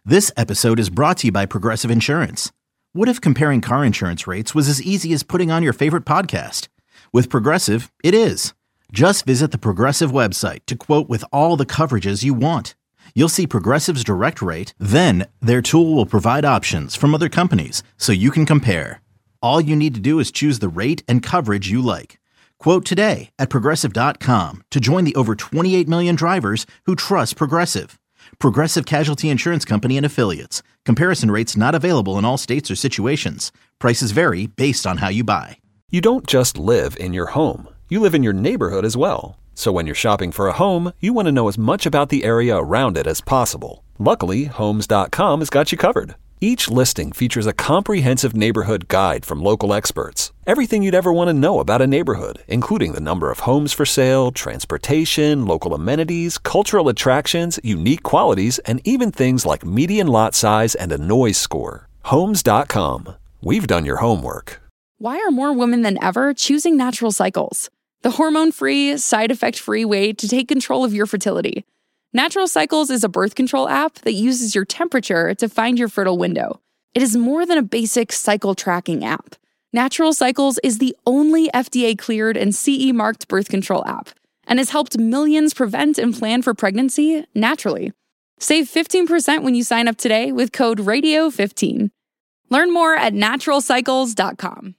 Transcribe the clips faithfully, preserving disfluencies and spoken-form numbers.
This episode is brought to you by Progressive Insurance. What if comparing car insurance rates was as easy as putting on your favorite podcast? With Progressive, it is. Just visit the Progressive website to quote with all the coverages you want. You'll see Progressive's direct rate, then their tool will provide options from other companies so you can compare. All you need to do is choose the rate and coverage you like. Quote today at progressive dot com to join the over twenty-eight million drivers who trust Progressive. Progressive Casualty Insurance Company and Affiliates. Comparison rates not available in all states or situations. Prices vary based on how you buy. You don't just live in your home. You live in your neighborhood as well. So when you're shopping for a home, you want to know as much about the area around it as possible. Luckily, Homes dot com has got you covered. Each listing features a comprehensive neighborhood guide from local experts. Everything you'd ever want to know about a neighborhood, including the number of homes for sale, transportation, local amenities, cultural attractions, unique qualities, and even things like median lot size and a noise score. Homes dot com. We've done your homework. Why are more women than ever choosing Natural Cycles? The hormone-free, side-effect-free way to take control of your fertility. Natural Cycles is a birth control app that uses your temperature to find your fertile window. It is more than a basic cycle tracking app. Natural Cycles is the only F D A-cleared and C E-marked birth control app and has helped millions prevent and plan for pregnancy naturally. Save fifteen percent when you sign up today with code radio fifteen. Learn more at natural cycles dot com.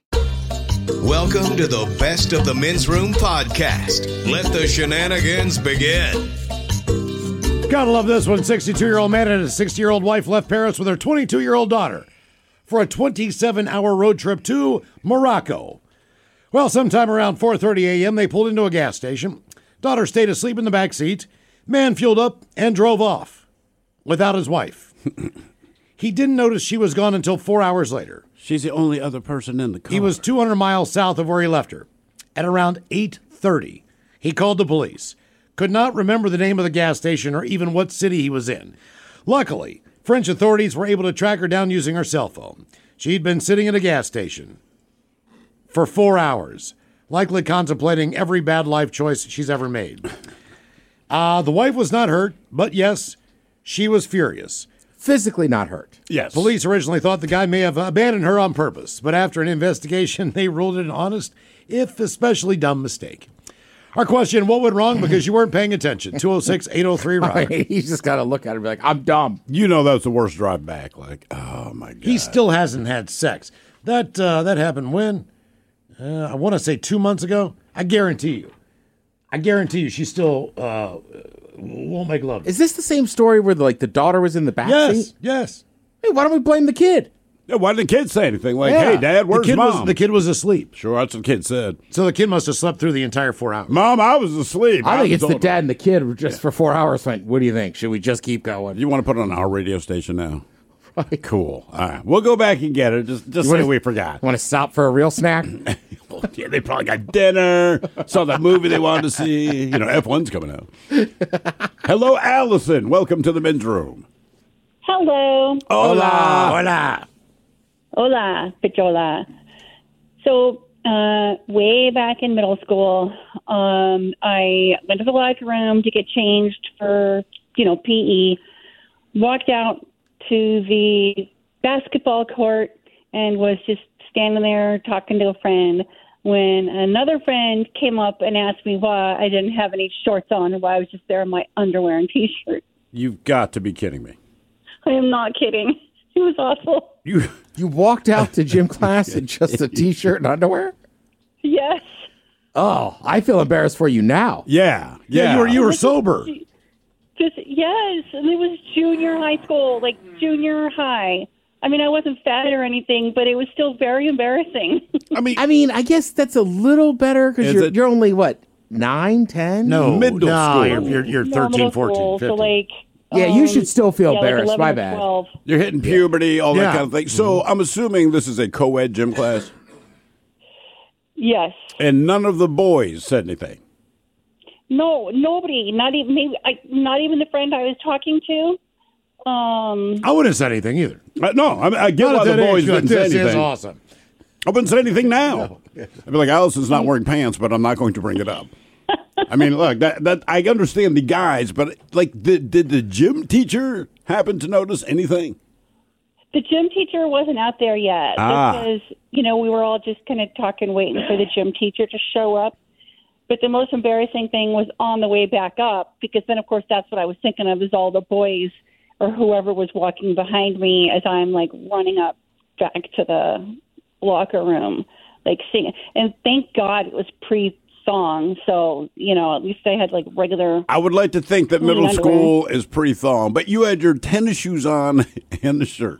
Welcome to the Best of the Men's Room podcast. Let the shenanigans begin. Gotta love this one. sixty-two-year-old man and his sixty-year-old wife left Paris with her twenty-two-year-old daughter for a twenty-seven hour road trip to Morocco. Well, sometime around four thirty a.m., they pulled into a gas station. Daughter stayed asleep in the back seat. Man fueled up and drove off without his wife. He didn't notice she was gone until four hours later. She's the only other person in the car. He was two hundred miles south of where he left her. At around eight thirty, he called the police. Could not remember the name of the gas station or even what city he was in. Luckily, French authorities were able to track her down using her cell phone. She'd been sitting at a gas station for four hours, likely contemplating every bad life choice she's ever made. Uh, the wife was not hurt, but yes, she was furious. Physically not hurt. Yes. Police originally thought the guy may have abandoned her on purpose, but after an investigation, they ruled it an honest, if especially dumb, mistake. Our question, what went wrong because you weren't paying attention? two oh six, eight oh three, Rock. He's just got to look at her and be like, I'm dumb. You know that's the worst drive back. Like, oh, my God. He still hasn't had sex. That uh, that happened when? Uh, I want to say two months ago. I guarantee you. I guarantee you she still uh, won't make love. Is this the same story where, like, the daughter was in the back yes, seat? Yes, Hey, why don't we blame the kid? Yeah, why didn't the kid say anything? Like, yeah. hey, Dad, where's the kid Mom? Was, the kid was asleep. Sure, that's what the kid said. So the kid must have slept through the entire four hours. Mom, I was asleep. I, I think was it's the told- dad and the kid who just yeah. for four hours went, what do you think? Should we just keep going? You want to put it on our radio station now? Right. Cool. All right. We'll go back and get it. Just, just say wanna, we forgot. Want to stop for a real snack? Well, yeah, they probably got dinner, saw that movie they wanted to see. You know, F one's coming out. Hello, Allison. Welcome to the men's room. Hello. Hola. Hola. Hola, Pichola. So, uh, way back in middle school, um, I went to the locker room to get changed for, you know, P E, walked out to the basketball court and was just standing there talking to a friend when another friend came up and asked me why I didn't have any shorts on or why I was just there in my underwear and T-shirt. You've got to be kidding me. I am not kidding. It was awful. You you walked out to gym class in just a T-shirt and underwear? Yes. Oh, I feel embarrassed for you now. Yeah. Yeah, Yeah. you were you were sober. Just yes, and it was junior high school, like junior high. I mean, I wasn't fat or anything, but it was still very embarrassing. I mean, I mean, I guess that's a little better because Is you're, it- you're only, what, nine, ten? No, Middle no, school. You're, you're, you're No, thirteen, middle fourteen, school, fifteen. So like, Yeah, you um, should still feel yeah, like embarrassed. eleven My or bad. twelve. you're hitting puberty, all Yeah. that kind of thing. So I'm assuming this is a co-ed gym class, Yes. and none of the boys said anything. No, nobody. Not even maybe. I, not even the friend I was talking to. Um. I wouldn't have said anything either. Uh, no, I, mean, I get Not why at the that boys age, you're didn't like, say this anything. is awesome. I wouldn't say anything now. I'd be like, Allison's not wearing pants, but I'm not going to bring it up. I mean, look, that that I understand the guys, but like, did, did the gym teacher happen to notice anything? The gym teacher wasn't out there yet Ah. because, you know, we were all just kind of talking, waiting for the gym teacher to show up. But the most embarrassing thing was on the way back up, because then, of course, that's what I was thinking of, is all the boys or whoever was walking behind me as I'm, like, running up back to the locker room, like, singing. And thank God it was pre-thong, so, you know, at least I had, like, regular... I would like to think that middle underwear. school is pre-thong, but you had your tennis shoes on and the shirt.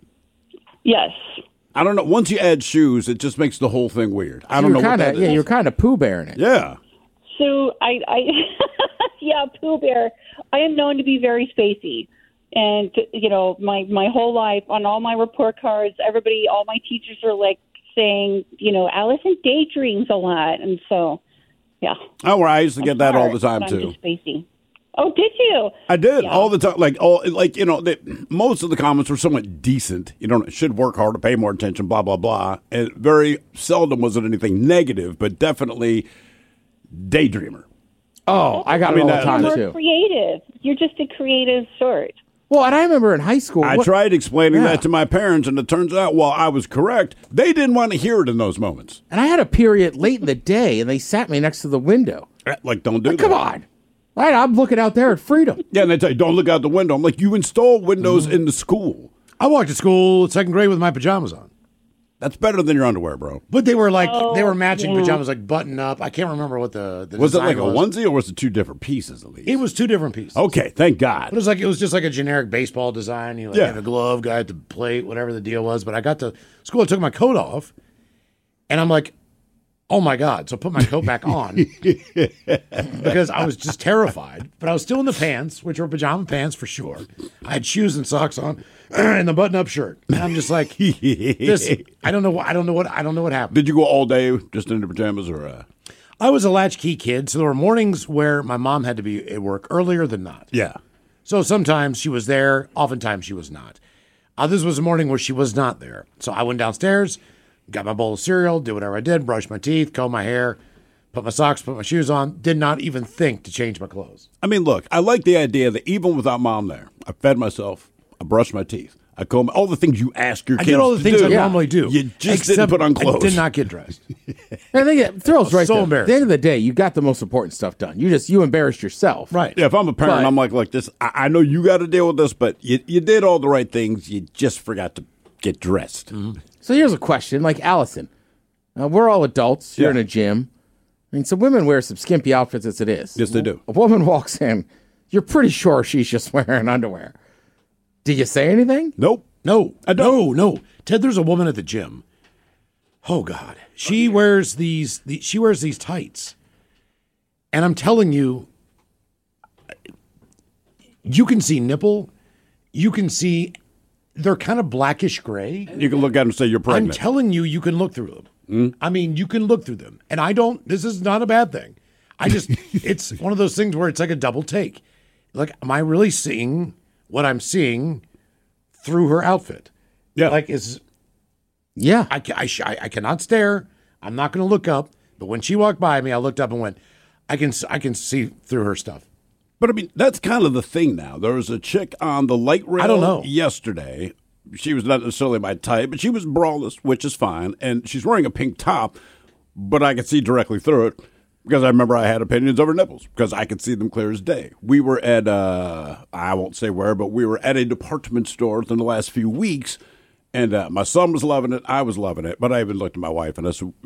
Yes. I don't know. Once you add shoes, it just makes the whole thing weird. I don't you're know kinda, what that Yeah, is. you're kind of Pooh Bearing it. Yeah. So I, I yeah, Pooh Bear. I am known to be very spacey, and you know, my my whole life on all my report cards, everybody, all my teachers are like saying, you know, Allison daydreams a lot, and so yeah. Oh, well, I used to get I'm that all smart, the time but too. I'm just spacey. Oh, did you? I did Yeah. all the time. Like all, like you know, they, most of the comments were somewhat decent. You know, should work harder, pay more attention, blah blah blah. And very seldom was it anything negative, but definitely daydreamer. Oh, I got I mean, it all the that- time, You're too. creative. You're just a creative sort. Well, and I remember in high school... I what- tried explaining Yeah. that to my parents, and it turns out, while I was correct, they didn't want to hear it in those moments. And I had a period late in the day, and they sat me next to the window. Like, don't do Like, that. come on. Right, I'm looking out there at Freedom. Yeah, and they tell you, don't look out the window. I'm like, you install windows Mm-hmm. in the school. I walked to school second grade with my pajamas on. That's better than your underwear, bro. But they were like, Oh, they were matching yeah. pajamas, like button up. I can't remember what the, the Was it design like a was. onesie, or was it two different pieces at least? It was two different pieces. Okay, thank God. But it was like it was just like a generic baseball design. You know, like Yeah. had a glove, guy at the plate, whatever the deal was. But I got to school, I took my coat off, and I'm like, oh my God. So I put my coat back on because I was just terrified. But I was still in the pants, which were pajama pants for sure. I had shoes and socks on and the button up shirt. And I'm just like, this I don't know what I don't know what I don't know what happened. Did you go all day just in the pajamas, or uh... I was a latchkey kid, so there were mornings where my mom had to be at work earlier than not. yeah? So sometimes she was there, oftentimes she was not. Uh, this was a morning where she was not there. So I went downstairs, got my bowl of cereal, did whatever I did, brushed my teeth, combed my hair, put my socks, put my shoes on, did not even think to change my clothes. I mean, look, I like the idea that even without mom there, I fed myself, I brushed my teeth, I combed all the things you ask your I kids did all the to things do. I normally do. You just didn't except put on I clothes. did not get dressed. And I think it throws right so there. At embarrassed. the end of the day, you got the most important stuff done. You just, you embarrassed yourself. Right. Yeah, if I'm a parent, But- I'm like, like this. I, I know you got to deal with this, but you, you did all the right things. You just forgot to get dressed. So here's a question, like Allison. Uh, we're all adults. You're Yeah. in a gym. I mean, some women wear some skimpy outfits as it is. Yes, they do. A woman walks in. You're pretty sure she's just wearing underwear. Do you say anything? Nope. No, I don't. no, no. Ted, there's a woman at the gym. Oh God, she wears these. The, she wears these tights, and I'm telling you, you can see nipple. You can see they're kind of blackish gray. You can look at them and say you're I'm pregnant. telling you, you can look through them. I mean, you can look through them, and I don't. This is not a bad thing. I just, it's one of those things where it's like a double take. Like, am I really seeing what I'm seeing through her outfit? Yeah. Like, is Yeah. I, ca- I, sh- I, I cannot stare. I'm not going to look up. But when she walked by me, I looked up and went, I can, s- I can see through her stuff. But I mean, that's kind of the thing now. There was a chick on the light rail I don't know. yesterday. She was not necessarily my type, but she was braless, which is fine. And she's wearing a pink top, but I could see directly through it because I remember I had opinions over nipples because I could see them clear as day. We were at, uh, I won't say where, but we were at a department store in the last few weeks. And uh, my son was loving it. I was loving it. But I even looked at my wife and I said,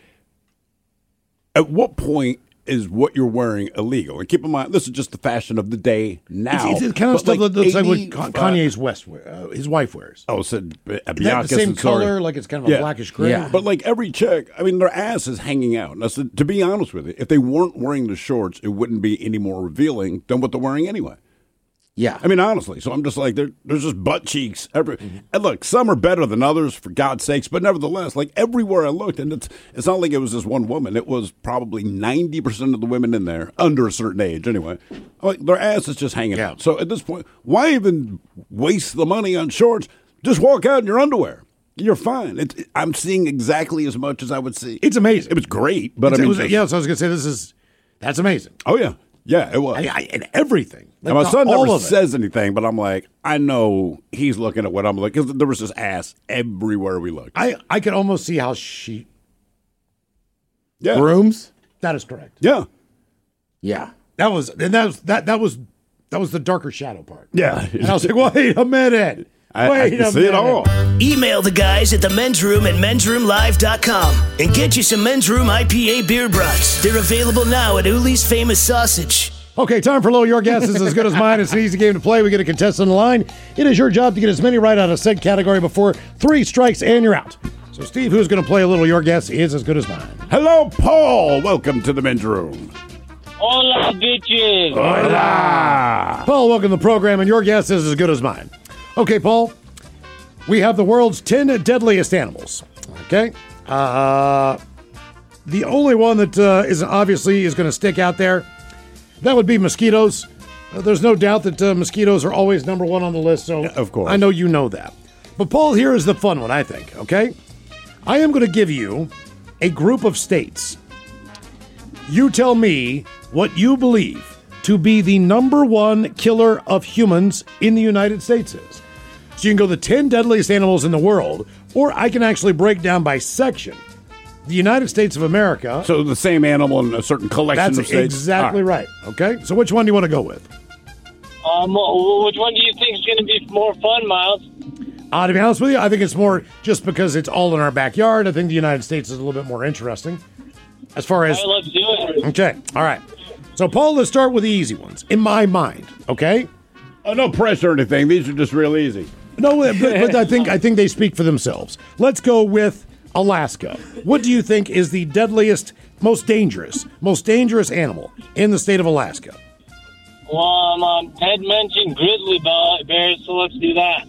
at what point is what you're wearing illegal? And keep in mind, this is just the fashion of the day now. It's, it's the kind of But stuff that looks like what eighty, Con- uh, Kanye's West, wear- uh, his wife wears. Oh, said uh, That- Bianca. the same Censori. color, like it's kind of a Yeah. blackish gray. Yeah. But like every chick, I mean, their ass is hanging out. And I said, to be honest with you, if they weren't wearing the shorts, it wouldn't be any more revealing than what they're wearing anyway. Yeah. I mean, honestly. So I'm just like, there, there's just butt cheeks. Every, And look, some are better than others, for God's sakes. But nevertheless, like everywhere I looked, and it's it's not like it was just one woman. It was probably ninety percent of the women in there, under a certain age anyway. Like their ass is just hanging Yeah. out. So at this point, why even waste the money on shorts? Just walk out in your underwear. You're fine. It's, I'm seeing exactly as much as I would see. It's amazing. It was great, but It's- I mean, it was, just- yeah, so I was going to say, this is, that's amazing. oh yeah. Yeah, it was. I, I, and everything. Like, And my son all never of it. says anything, but I'm like, I know he's looking at what I'm looking, because there was just ass everywhere we looked. I, I could almost see how she. Yeah. Brooms? That is correct. Yeah. Yeah. That was and that was that that was that was the darker shadow part. Yeah. And I was like, wait a minute. I, Wait I a can see it minute. all. Email the guys at the men's room at men's room live dot com and get you some Men's Room I P A beer brats. They're available now at Uli's Famous Sausage. Okay, time for Low. Your guess is as good as mine. It's an easy game to play. We get a contestant on the line. It is your job to get as many right out of said category before three strikes and you're out. So, Steve, who's going to play a little? Your guess is as good as mine. Hello, Paul. Welcome to the men's room. Hola, bitches. Hola. Paul, welcome to the program, and your guess is as good as mine. Okay, Paul, we have the world's ten deadliest animals. Okay? Uh, the only one that uh, is obviously is going to stick out there, that would be mosquitoes. Uh, there's no doubt that uh, mosquitoes are always number one on the list, so of course. I know you know that. But, Paul, here is the fun one, I think, okay? I am going to give you a group of states. You tell me what you believe to be the number one killer of humans in the United States is. So you can go the ten deadliest animals in the world, or I can actually break down by section. The United States of America. So the same animal in a certain collection That's of states? exactly All right. Okay, so which one do you want to go with? Um, which one do you think is going to be more fun, Miles? Uh, to be honest with you, I think it's more just because it's all in our backyard. I think the United States is a little bit more interesting. As far as... All right, let's do it. Okay, all right. So, Paul, let's start with the easy ones, in my mind, okay? Oh, no pressure or anything. These are just real easy. No, but, but I think I think they speak for themselves. Let's go with Alaska. What do you think is the deadliest, most dangerous, most dangerous animal in the state of Alaska? Well, um, um, Ted mentioned grizzly bears, so let's do that.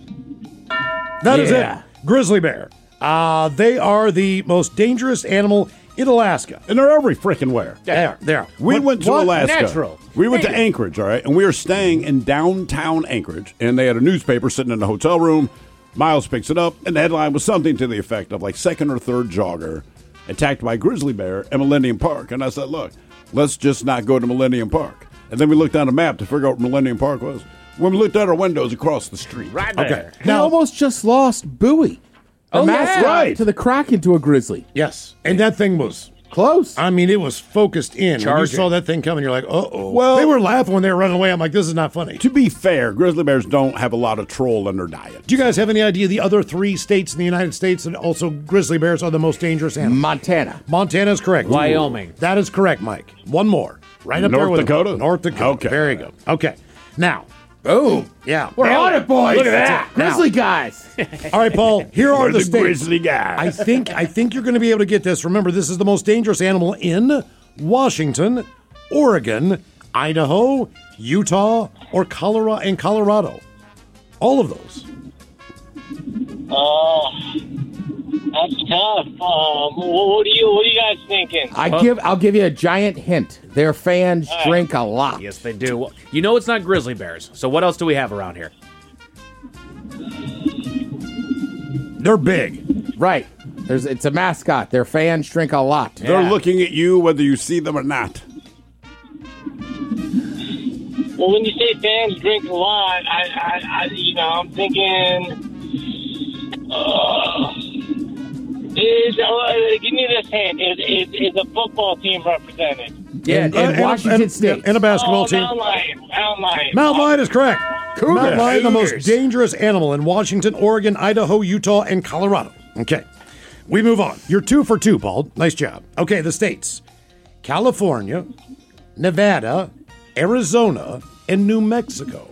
That is Yeah. it. Grizzly bear. Uh, they are the most dangerous animal in Alaska. And they're every freaking where. They are. They are. We What- went to what? Alaska. Natural. We went to Anchorage, all right? And we were staying in downtown Anchorage, and they had a newspaper sitting in the hotel room. Miles picks it up, and the headline was something to the effect of like second or third jogger attacked by grizzly bear at Millennium Park. And I said, look, let's just not go to Millennium Park. And then we looked on a map to figure out what Millennium Park was. When we looked out our windows across the street. Right Okay. there. We Now, almost just lost Bowie. Our Oh, yeah. mascot Right. to the Kraken to a grizzly. yes. And that thing was... Close. I mean, it was focused in. When you Charging. saw that thing coming, you're like, uh-oh. Well- they were laughing when they were running away. I'm like, this is not funny. To be fair, grizzly bears don't have a lot of troll in their diet. Do you guys have any idea the other three states in the United States that also grizzly bears are the most dangerous animals? Montana. Montana is correct. Wyoming. That is correct, Mike. One more. Right up North there with it. Dakota? North Dakota. Okay. Very good. Okay. Now, Boom. yeah. We're on it, boys. Look at that. Grizzly guys. All right, Paul, here are We're the, the states. grizzly guys. I think I think you're going to be able to get this. Remember, this is the most dangerous animal in Washington, Oregon, Idaho, Utah, or Colorado and Colorado. All of those. Oh, that's tough. Um, what are you? What are you guys thinking? I give. I'll give you a giant hint. Their fans right. drink a lot. Yes, they do. You know it's not grizzly bears. So what else do we have around here? They're big. Right. There's. It's a mascot. Their fans drink a lot. They're Yeah. looking at you whether you see them or not. Well, when you say fans drink a lot, I, I, I you know, I'm thinking. Uh, is uh, give me this hint. Is, is is a football team represented? Yeah. And- in and- Washington and- State. And a basketball oh, team. Mountain Lion. Mountain Lion. Mountain lion is correct. Mountain lion, the most Cougars. dangerous animal in Washington, Oregon, Idaho, Utah, and Colorado. Okay. We move on. You're two for two, Paul. Nice job. Okay, the states. California, Nevada, Arizona, and New Mexico.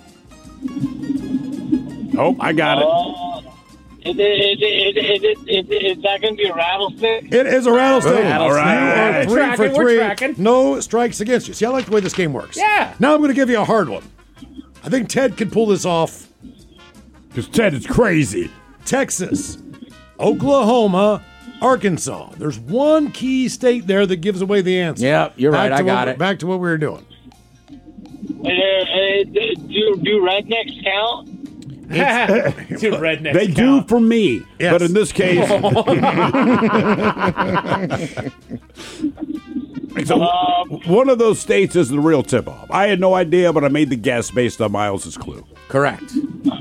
Oh, I got it. Uh, is, it, is, it, is, it, is, it, is, is that going to be a rattlesnake? It is a rattlesnake. All right. You are three We're tracking, for we're three. tracking. No strikes against you. See, I like the way this game works. Yeah. Now I'm going to give you a hard one. I think Ted can pull this off. Because Ted is crazy. Texas, Oklahoma, Arkansas. There's one key state there that gives away the answer. Yep, you're right. Back to I got what, it. Back to what we were doing. Uh, uh, do, do rednecks count? Two rednecks. They do for me. Yes. But in this case, So Um, one of those states is the real tip-off. I had no idea, but I made the guess based on Miles' clue. Correct.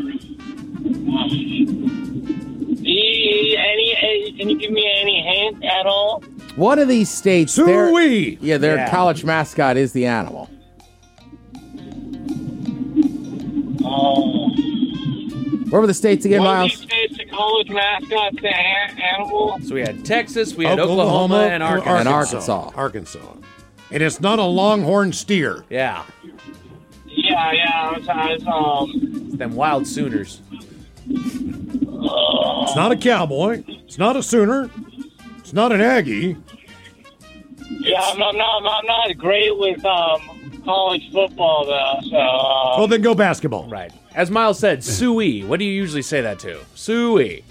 E- any, any? Can you give me any hint at all? One of these states, their, Suey. yeah, their Yeah. college mascot is the animal. Oh. Where were the states again, One of Miles? these states, the college mascot's the an- animal. So we had Texas, we had Oklahoma, and Arkansas. And Arkansas. Arkansas. And it's not a longhorn steer. Yeah. Yeah, yeah. It's, it's, um, It's them wild Sooners. It's not a cowboy. It's not a Sooner. It's not an Aggie. yeah, I'm not, I'm not, I'm not great with um college football though. So. Uh, Well, then go basketball. Right. As Miles said, Suey. What do you usually say that to? Suey.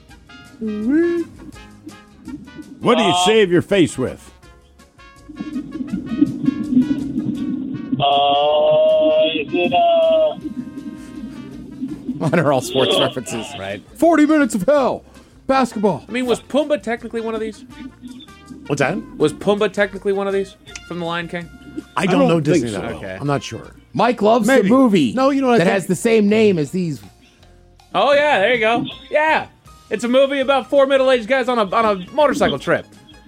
What do you shave your face with? Uh, is it uh? Mine are all sports references. Right. forty minutes of hell. Basketball. I mean, was Pumbaa technically one of these? What's that? Was Pumbaa technically one of these from The Lion King? I don't, don't know think Disney so. that well. Okay. I'm not sure. Mike loves Maybe. the movie. No, you know what I that think- has the same name as these. Oh yeah, there you go. Yeah, it's a movie about four middle-aged guys on a on a motorcycle trip.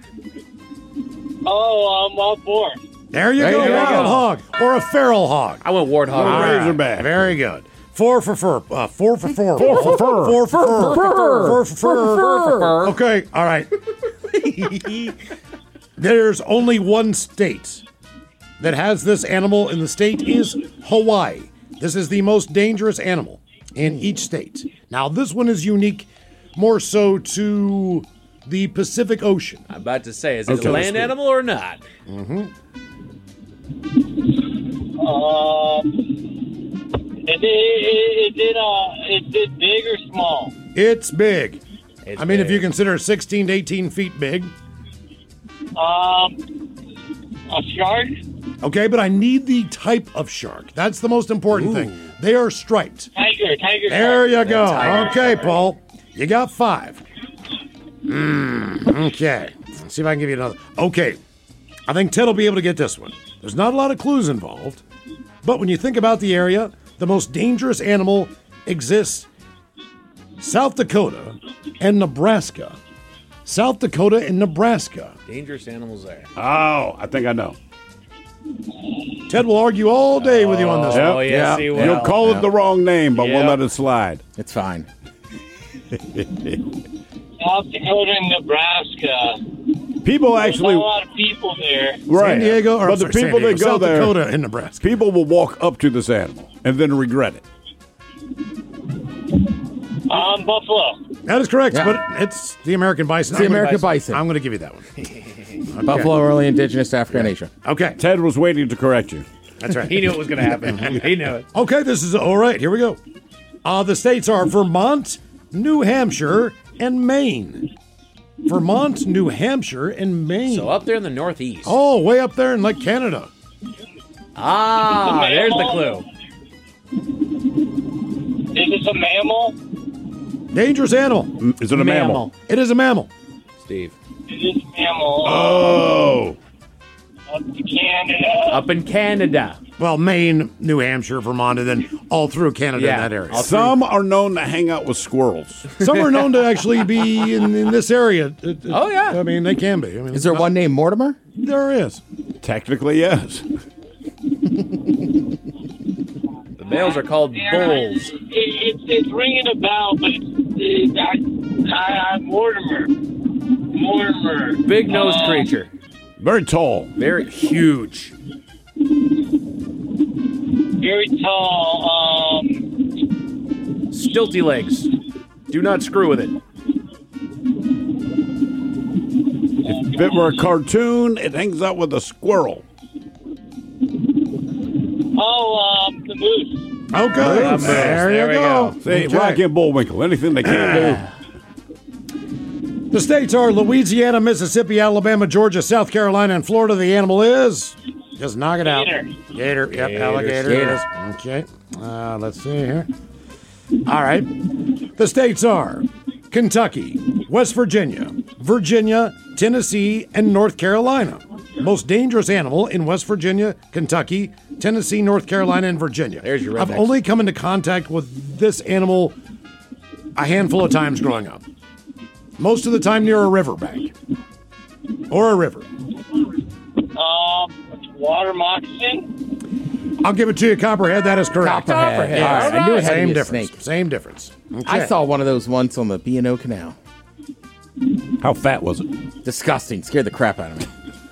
Oh, um, all four. There you There go, you go. wild hog or a feral hog. I went Warthog. All right. Razorback. Very good. Four for fur. Uh, four for fur. Four for fur. Four for fur. Four for fur. Okay, all right. There's only one state that has this animal, and the state is Hawaii. This is the most dangerous animal in each state. Now, this one is unique more so to the Pacific Ocean. I'm about to say, is it Okay. a land animal or not? Um, is it, is it uh, is it big or small? It's big. It's I mean, if big. you consider sixteen to eighteen feet big. Um, a shark? Okay, but I need the type of shark. That's the most important thing. They are striped. Tiger, tiger. There shark. you go. tiger Okay, shark. Paul. You got five. Mm, okay. Let's see if I can give you another. Okay. I think Ted will be able to get this one. There's not a lot of clues involved, but when you think about the area, the most dangerous animal exists South Dakota and Nebraska. South Dakota and Nebraska. Dangerous animals there. Oh, I think I know. Ted will argue all day with you on this Oh, one. yes, yeah. he will. You'll call Yep. it the wrong name, but we'll Yep. let it slide. It's fine. South Dakota and Nebraska. People There's actually, not a lot of people there. right? San Diego, or but I'm the sorry, San people Diego, that go South there, Dakota and Nebraska. people will walk up to this animal and then regret it. Um, Buffalo. That is correct, Yeah. but it's the American bison. It's the I'm gonna- American bison. I'm going to give you that one. Buffalo, early indigenous to Africa and Asia. Okay, Ted was waiting to correct you. that's right. He knew it was going to happen. He knew it. Okay, this is all right. Here we go. Uh, the states are Vermont, New Hampshire, and Maine. Vermont, New Hampshire, and Maine. So up there in the Northeast. Oh, way up there in like Canada. Ah, The there's the mammal? clue. Is this a mammal? Dangerous animal. Is it a mammal? It is a mammal. Steve. Is this a mammal? Oh, Up to Canada. Up in Canada. Well, Maine, New Hampshire, Vermont, and then all through Canada Yeah, in that area. all some are known to hang out with squirrels. Some are known to actually be in, in this area. It- it- Oh, yeah. I mean, they can be. I mean, Is there one named Mortimer? There is. Technically, yes. The males are called bulls. It, it's it's ringing a bell, but it's, it, I, I, I'm Mortimer. Mortimer. Big nosed Uh, creature. Very tall. Very huge. Very tall. Um, Stilty legs. Do not screw with it. If it were a cartoon, it hangs out with a squirrel. oh, um, the moose. Okay. Moose. There, There you we go. go. Say, Okay. Rocky and Bullwinkle, anything they can't do. The states are Louisiana, Mississippi, Alabama, Georgia, South Carolina, and Florida. The animal is. Just knock it out. Gator. Gator. Yep, Gator, alligator. gator. it is. Okay. Uh, let's see here. All right. The states are Kentucky, West Virginia, Virginia, Tennessee, and North Carolina. most dangerous animal in West Virginia, Kentucky, Tennessee, North Carolina, and Virginia. There's your I've rednecks. only come into contact with this animal a handful of times growing up. Most of the time near a riverbank or a river. Um, water moccasin. I'll give it to you, Copperhead. That is correct. Copperhead. Yes. All right, I knew it had to Same be a difference. snake. Same difference. Okay. I saw one of those once on the B and O Canal. How fat was it? Disgusting. Scared the crap out of me.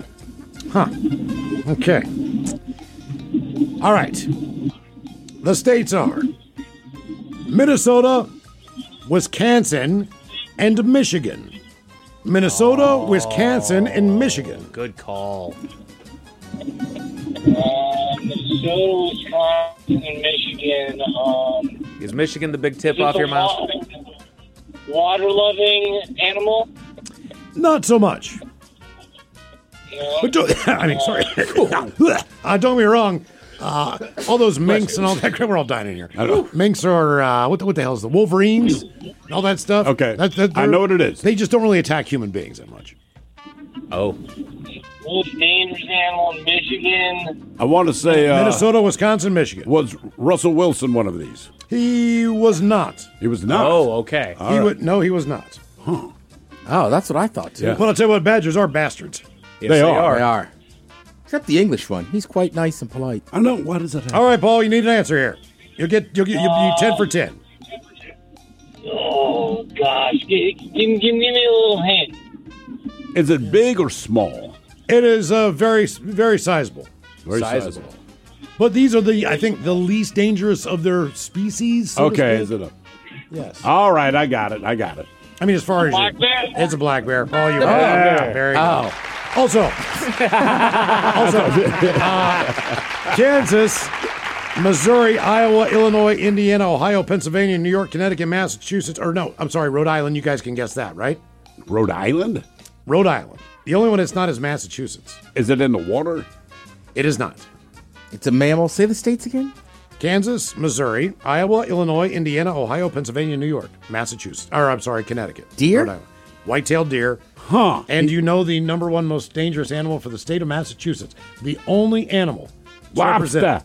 Huh. Okay. All right. The states are Minnesota, Wisconsin, and Michigan. Minnesota, Oh. Wisconsin, and Michigan. Good call. Uh, Minnesota, Wisconsin, and Michigan. Um, Is Michigan the big tip is off it your a mouth? Water-loving animal. Not so much. No. But don't, I mean, sorry. uh, don't get me wrong. Uh, all those minks and all that crap, we're all dying in here. I know. Minks are, uh, what, the, what the hell is the Wolverines? And all that stuff. Okay. That, that, I know what it is. They just don't really attack human beings that much. Oh. Most dangerous animal in Michigan. I want to say uh, Minnesota, Wisconsin, Michigan. Was Russell Wilson one of these? He was not. He was not. Oh, okay. He would, no, he was not. Oh, that's what I thought too. Yeah. Well, I'll tell you what, Badgers are bastards. Yes, They are. They are. Except the English one. He's quite nice and polite. I know. Why does that happen? All right, Paul, you need an answer here. You'll get you'll get you'll be ten for ten. Oh gosh, give, give, give, give me a little hint. Is it big or small? It is uh, very very sizable. Very Sizable. But these are the I think the least dangerous of their species. so to Okay, speak. is it a? Yes. All right, I got it. I got it. I mean, as far as Black you, bear? it's a black bear. Paul, you. Yeah. Very good. Oh, Also, also, uh, Kansas, Missouri, Iowa, Illinois, Indiana, Ohio, Pennsylvania, New York, Connecticut, Massachusetts, or no, I'm sorry, Rhode Island. You guys can guess that, right? Rhode Island? Rhode Island. The only one that's not is Massachusetts. Is it in the water? It is not. it's a mammal. Say the states again. Kansas, Missouri, Iowa, Illinois, Indiana, Ohio, Pennsylvania, New York, Massachusetts. Or I'm sorry, Connecticut. Deer? Rhode Island. White-tailed deer. Huh. And you know the number one most dangerous animal for the state of Massachusetts. The only animal. to represent- Lobster.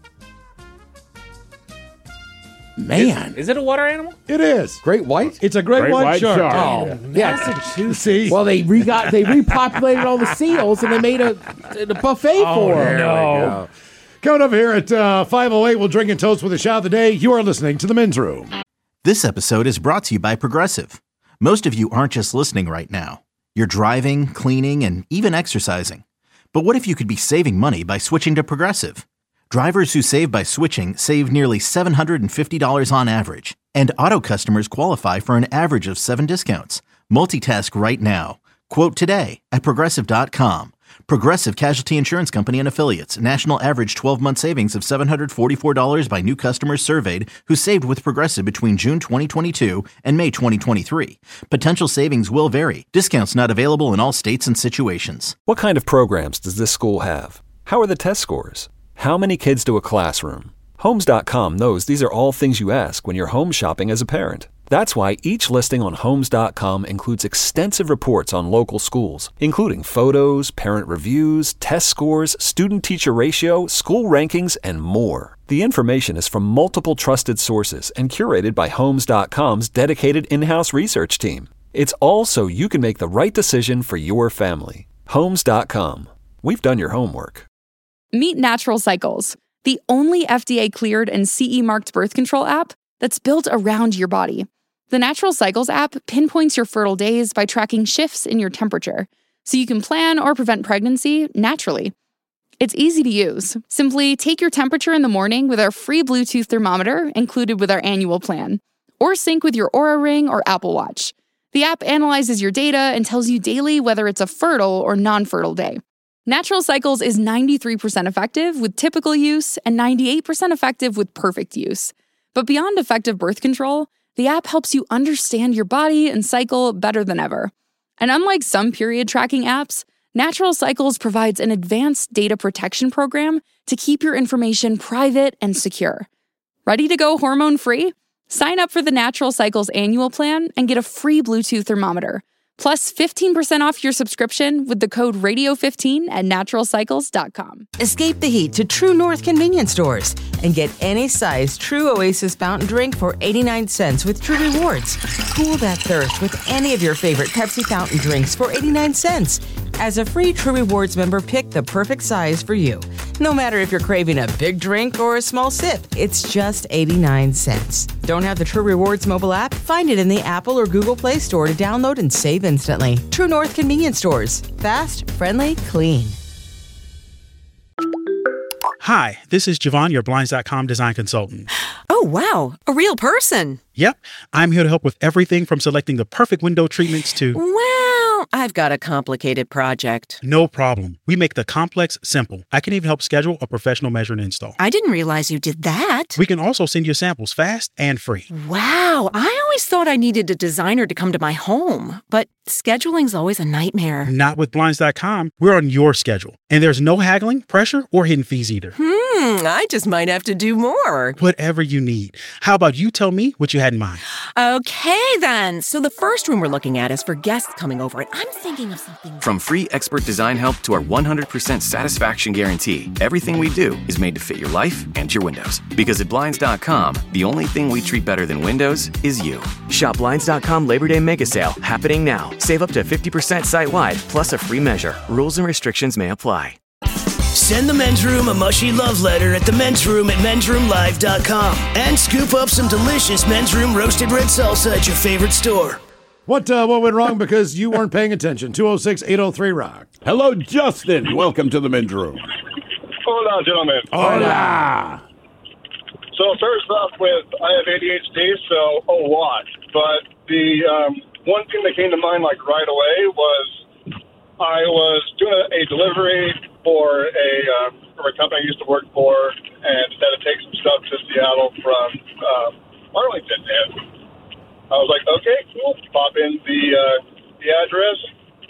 Man, Is it a water animal? It is. great white. It's a great, Great white, white shark. shark. Oh, yeah. Massachusetts. See? Well, they re got they repopulated all the seals and they made a, a buffet for there them. we go. Coming up here at uh, five oh eight, we'll drink and toast with a shot of the day. You are listening to The Men's Room. This episode is brought to you by Progressive. Most of you aren't just listening right now. You're driving, cleaning, and even exercising. But what if you could be saving money by switching to Progressive? Drivers who save by switching save nearly seven hundred fifty dollars on average. And auto customers qualify for an average of seven discounts. Multitask right now. Quote today at Progressive dot com. Progressive Casualty Insurance Company and Affiliates. National average twelve-month savings of seven hundred forty-four dollars by new customers surveyed who saved with Progressive between June twenty twenty-two and May twenty twenty-three. Potential savings will vary. Discounts not available in all states and situations. What kind of programs does this school have? How are the test scores? How many kids do a classroom? Homes dot com knows these are all things you ask when you're home shopping as a parent. That's why each listing on Homes dot com includes extensive reports on local schools, including photos, parent reviews, test scores, student-teacher ratio, school rankings, and more. The information is from multiple trusted sources and curated by Homes dot com's dedicated in-house research team. It's all so you can make the right decision for your family. Homes dot com. We've done your homework. Meet Natural Cycles, the only F D A-cleared and C E-marked birth control app that's built around your body. The Natural Cycles app pinpoints your fertile days by tracking shifts in your temperature, so you can plan or prevent pregnancy naturally. It's easy to use. Simply take your temperature in the morning with our free Bluetooth thermometer included with our annual plan, or sync with your Oura Ring or Apple Watch. The app analyzes your data and tells you daily whether it's a fertile or non-fertile day. Natural Cycles is ninety-three percent effective with typical use and ninety-eight percent effective with perfect use. But beyond effective birth control, the app helps you understand your body and cycle better than ever. And unlike some period tracking apps, Natural Cycles provides an advanced data protection program to keep your information private and secure. Ready to go hormone-free? Sign up for the Natural Cycles annual plan and get a free Bluetooth thermometer. Plus fifteen percent off your subscription with the code radio fifteen at natural cycles dot com. Escape the heat to True North convenience stores and get any size True Oasis fountain drink for eighty-nine cents with True Rewards. Cool that thirst with any of your favorite Pepsi fountain drinks for eighty-nine cents. As a free True Rewards member, pick the perfect size for you. No matter if you're craving a big drink or a small sip, it's just eighty-nine cents. Don't have the True Rewards mobile app? Find it in the Apple or Google Play Store to download and save instantly. True North convenience stores. Fast, friendly, clean. Hi, this is Javon, your Blinds dot com design consultant. Oh, wow. A real person. Yep. I'm here to help with everything from selecting the perfect window treatments to... Well, I've got a complicated project. No problem. We make the complex simple. I can even help schedule a professional measure and install. I didn't realize you did that. We can also send you samples fast and free. Wow. I always thought I needed a designer to come to my home, but scheduling's always a nightmare. Not with Blinds dot com. We're on your schedule. And there's no haggling, pressure, or hidden fees either. Hmm, I just might have to do more. Whatever you need. How about you tell me what you had in mind? Okay, then. So the first room we're looking at is for guests coming over, and I'm thinking of something... From free expert design help to our one hundred percent satisfaction guarantee, everything we do is made to fit your life and your windows. Because at Blinds dot com, the only thing we treat better than windows is you. Shop Blinds dot com Labor Day Mega Sale, happening now. Save up to fifty percent site-wide, plus a free measure. Rules and restrictions may apply. Send the men's room a mushy love letter at the men's room at men's room live dot com and scoop up some delicious men's room roasted red salsa at your favorite store. What uh, what went wrong because you weren't paying attention? two oh six, eight oh three, rock. Hello, Justin. Welcome to the men's room. Hola, gentlemen. Hola. So first off with, I have A D H D, so a lot. But the um, one thing that came to mind like right away was I was doing a, a delivery for a uh, for a company I used to work for, and had to take some stuff to Seattle from uh, Arlington. And I was like, okay, cool. Pop in the uh, the address.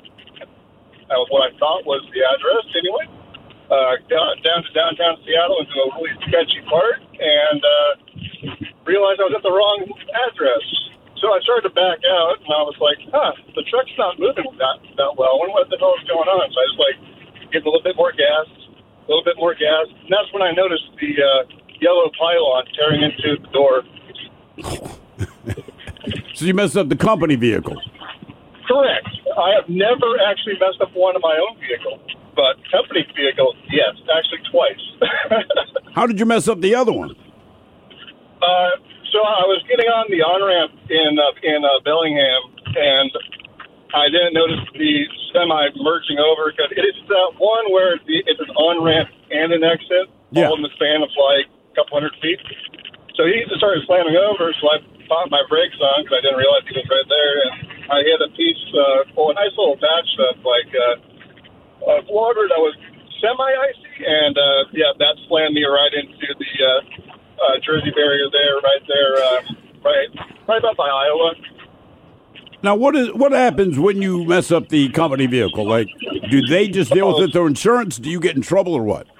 That was what I thought was the address, anyway. Uh, down, down to downtown Seattle into a really sketchy part, and uh, realized I was at the wrong address. So I started to back out, and I was like, huh, the truck's not moving that, that well. I wonder what the hell is going on. So I just, like, get a little bit more gas, a little bit more gas. And that's when I noticed the uh, yellow pylon tearing into the door. So you messed up the company vehicle? Correct. I have never actually messed up one of my own vehicle. But company vehicle, yes, actually twice. How did you mess up the other one? Uh, so I was getting on the on-ramp in uh, in uh, Bellingham, and I didn't notice the semi merging over because it is that one where the, it's an on-ramp and an exit, yeah. all in the span of like a couple hundred feet. So he just started slamming over, so I popped my brakes on because I didn't realize he was right there, and I hit a piece, uh, well, a nice little patch of like uh, uh, water that was semi-icy, and uh, yeah, that slammed me right into the uh, uh, Jersey barrier there, right there, uh, right, right about by Iowa. Now, what is what happens when you mess up the company vehicle? Like, do they just deal with it through insurance? Do you get in trouble or what?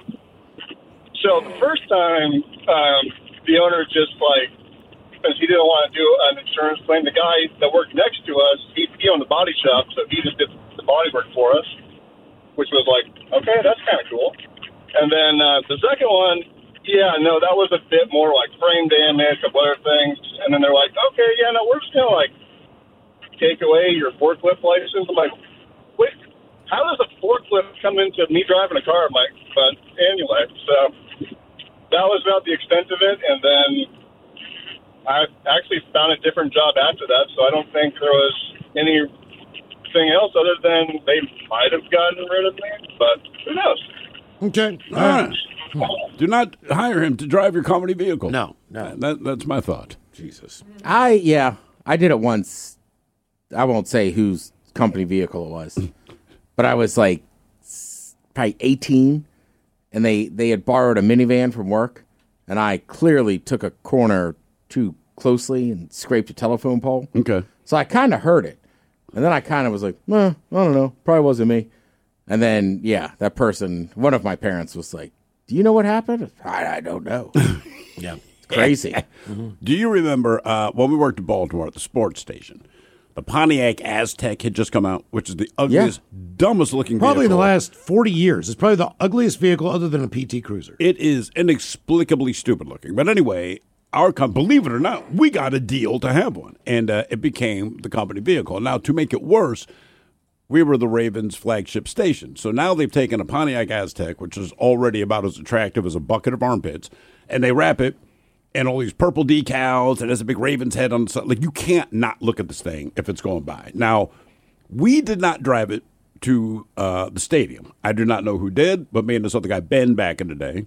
So the first time, um, the owner just like, because he didn't want to do an insurance claim, the guy that worked next to us, he, he owned the body shop, so he just did the body work for us, which was like, okay, that's kind of cool. And then uh, the second one, yeah, no, that was a bit more like frame damage, a couple other things. And then they're like, okay, yeah, no, we're just going to like take away your forklift license. I'm like, wait, how does a forklift come into me driving a car? I'm like, but anyway, so that was about the extent of it. And then I actually found a different job after that, so I don't think there was anything else other than they might have gotten rid of me, but who knows? Okay. All right. Do not hire him to drive your company vehicle. No, no. That, that's my thought. Jesus. I, yeah, I did it once. I won't say whose company vehicle it was, but I was like probably eighteen, and they, they had borrowed a minivan from work, and I clearly took a corner too closely and scraped a telephone pole. Okay. So I kind of heard it, and then I kind of was like, eh, I don't know, probably wasn't me. And then, yeah, that person, one of my parents was like, do you know what happened? I, I don't know. Yeah. It's crazy. Mm-hmm. Do you remember uh, when we worked in Baltimore at the sports station, The Pontiac Aztec had just come out, which is the ugliest, yeah. dumbest looking probably vehicle. in the last forty years. It's probably the ugliest vehicle other than a P T Cruiser. It is inexplicably stupid looking. But anyway, our company, believe it or not, we got a deal to have one. And uh, it became the company vehicle. Now, to make it worse, we were the Ravens' flagship station. So now they've taken a Pontiac Aztec, which is already about as attractive as a bucket of armpits, and they wrap it in all these purple decals, and there's a big Ravens head on the side. Like, you can't not look at this thing if it's going by. Now, we did not drive it to uh, the stadium. I do not know who did, but me and this other guy, Ben, back in the day.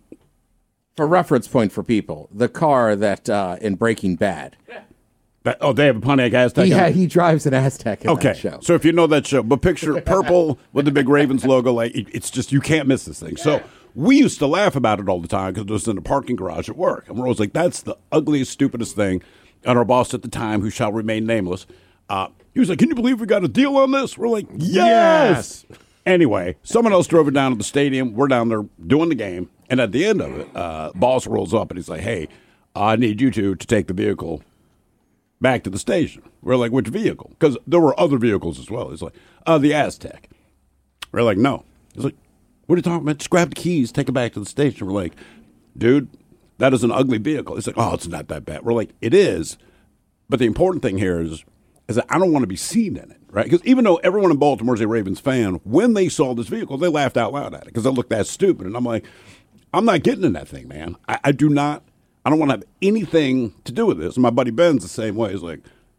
For reference point for people, the car that uh, in Breaking Bad. That, oh, they have a Pontiac Aztec? Yeah, he drives an Aztec in okay. that show. So if you know that show, but picture purple with the big Ravens logo, like it, it's just, you can't miss this thing. So we used to laugh about it all the time because it was in the parking garage at work. And we're always like, that's the ugliest, stupidest thing. And our boss at the time, who shall remain nameless, uh, he was like, can you believe we got a deal on this? We're like, yes! yes! Anyway, someone else drove it down to the stadium. We're down there doing the game. And at the end of it, uh, boss rolls up and he's like, hey, I need you two to take the vehicle back to the station. We're like, which vehicle? Because there were other vehicles as well. He's like, uh, the Aztec. We're like, no. He's like, what are you talking about? Just grab the keys, take it back to the station. We're like, dude, that is an ugly vehicle. He's like, oh, it's not that bad. We're like, it is. But the important thing here is, is that I don't want to be seen in it, right? Because even though everyone in Baltimore is a Ravens fan, when they saw this vehicle, they laughed out loud at it because it looked that stupid. And I'm like, I'm not getting in that thing, man. I, I do not. I don't want to have anything to do with this. And my buddy Ben's the same way. He's like,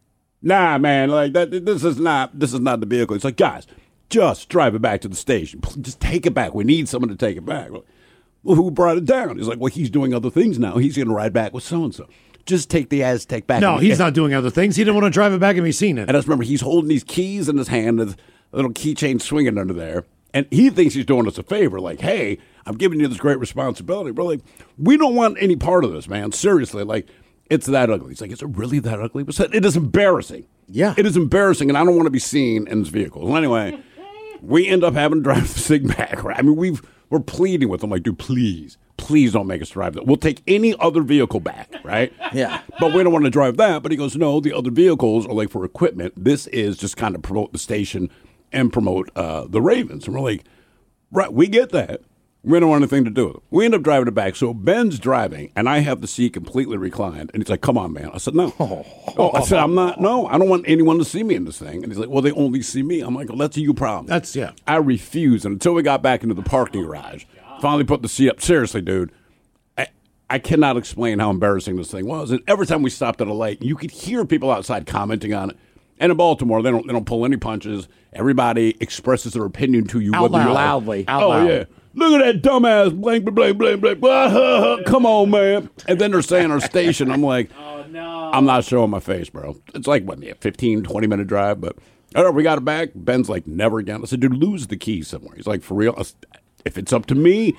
nah, man, like that. This is not. This is not the vehicle. It's like, guys, just drive it back to the station. Just take it back. We need someone to take it back. Like, well, who brought it down? He's like, well, he's doing other things now. He's going to ride back with so and so. Just take the Aztec back. No, he's not doing other things. He didn't want to drive it back and be seen in it. And I just remember he's holding these keys in his hand, with a little keychain swinging under there. And he thinks he's doing us a favor, like, hey, I'm giving you this great responsibility. We're like, we don't want any part of this, man. Seriously, like, it's that ugly. He's like, is it really that ugly? It is embarrassing. Yeah. It is embarrassing, and I don't want to be seen in this vehicle. Well, anyway, we end up having to drive the thing back. Right? I mean, we've, we're pleading with him, like, dude, please, please don't make us drive that. We'll take any other vehicle back, right? Yeah. But we don't want to drive that. But he goes, no, the other vehicles are, like, for equipment. This is just kind of promote the station and promote uh, the Ravens. And we're like, right, we get that. We don't want anything to do with it. We end up driving it back. So Ben's driving, and I have the seat completely reclined. And he's like, come on, man. I said, no. Oh, oh I said, I'm not, no, I don't want anyone to see me in this thing. And he's like, well, they only see me. I'm like, well, that's a you problem. That's, yeah. I refuse. And until we got back into the parking garage, finally put the seat up. Seriously, dude, I, I cannot explain how embarrassing this thing was. And every time we stopped at a light, you could hear people outside commenting on it. And in Baltimore, they don't they don't pull any punches. Everybody expresses their opinion to you. Out loud. Loudly. Out oh, loud. yeah. Look at that dumbass, blank, blank, blank, blank, blank. Come on, man. And then they're saying our station. I'm like, oh, no. I'm not showing my face, bro. It's like, what, a fifteen, twenty minute drive. But, all right, we got it back. Ben's like, never again. I said, dude, lose the keys somewhere. He's like, for real? Said, if it's up to me,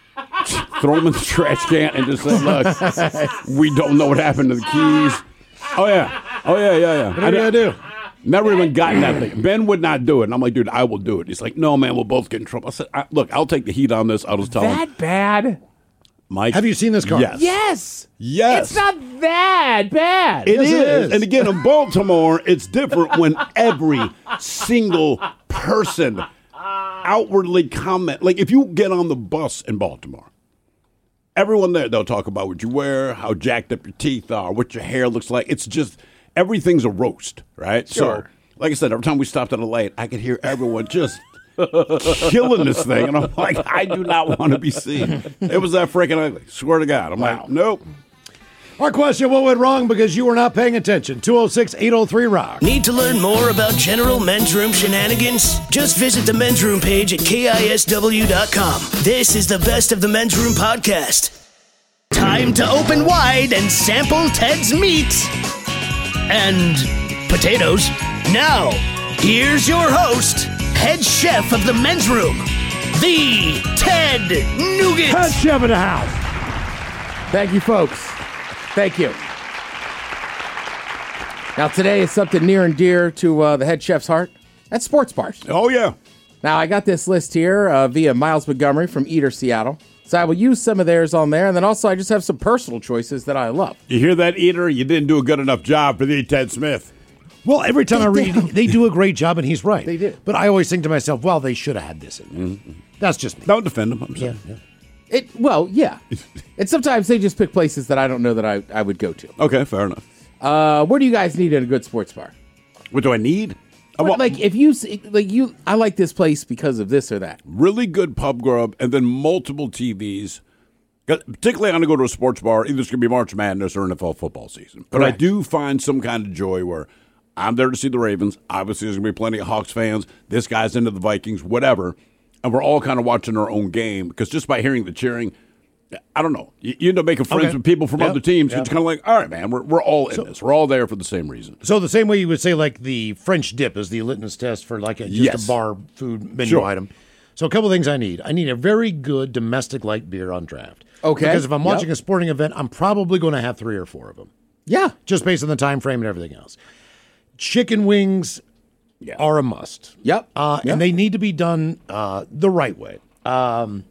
throw them in the trash can and just say, look, we don't know what happened to the keys. Oh, yeah. Oh, yeah, yeah, yeah. What are you going to do? Never even gotten that thing. Ben would not do it. And I'm like, dude, I will do it. He's like, no, man, we'll both get in trouble. I said, I, look, I'll take the heat on this. I'll just tell him. That bad? Mike. Have you seen this car? Yes. Yes. Yes. It's not that bad. It, yes, is. it is. And again, in Baltimore, it's different when every single person outwardly comment. Like, if you get on the bus in Baltimore, everyone there, they'll talk about what you wear, how jacked up your teeth are, what your hair looks like. It's just, everything's a roast, right? Sure. So, like I said, every time we stopped at a light, I could hear everyone just killing this thing. And I'm like, I do not want to be seen. It was that freaking ugly. Swear to God. I'm wow. like, nope. Our question, what went wrong because you were not paying attention? two oh six, eight oh three, rock. Need to learn more about general men's room shenanigans? Just visit the men's room page at K I S W dot com. This is the Best of the Men's Room podcast. Time to open wide and sample Ted's meat and potatoes. Now, here's your host, head chef of the men's room, the Ted Nugent. Head chef of the house. Thank you, folks. Thank you. Now, today is something near and dear to uh, the head chef's heart. That's sports bars. Oh, yeah. Now, I got this list here uh, via Miles Montgomery from Eater Seattle. So I will use some of theirs on there, and then also I just have some personal choices that I love. You hear that, Eater? You didn't do a good enough job for the Ted Smith. Well, every time I read it, they do a great job, and he's right. They do. But I always think to myself, well, they should have had this in there. Mm-hmm. That's just me. Don't defend them. I'm Yeah, sorry. yeah. It well, yeah. And sometimes they just pick places that I don't know that I, I would go to. Okay, fair enough. Uh, where do you guys need in a good sports bar? What do I need? I What, want like if you see- like you, I like this place because of this or that. really good pub grub and then multiple T Vs. 'Cause particularly, I'm going to go to a sports bar. Either it's going to be March Madness or N F L football season. But I Correct. do find some kind of joy where I'm there to see the Ravens. Obviously, there's going to be plenty of Hawks fans. This guy's into the Vikings, whatever. And we're all kind of watching our own game because just by hearing the cheering, I don't know. You, you end up making friends Okay. with people from Yep. other teams. Yep. It's kind of like, all right, man, we're, we're all in this. We're all there for the same reason. So the same way you would say, like, the French dip is the litmus test for, like, a, just Yes. a bar food menu Sure. item. So a couple of things I need. I need a very good domestic light beer on draft. Okay. Because if I'm watching Yep. a sporting event, I'm probably going to have three or four of them. Yeah. Just based on the time frame and everything else. Chicken wings are a must. Yep. Uh, Yep. And they need to be done uh, the right way. Um,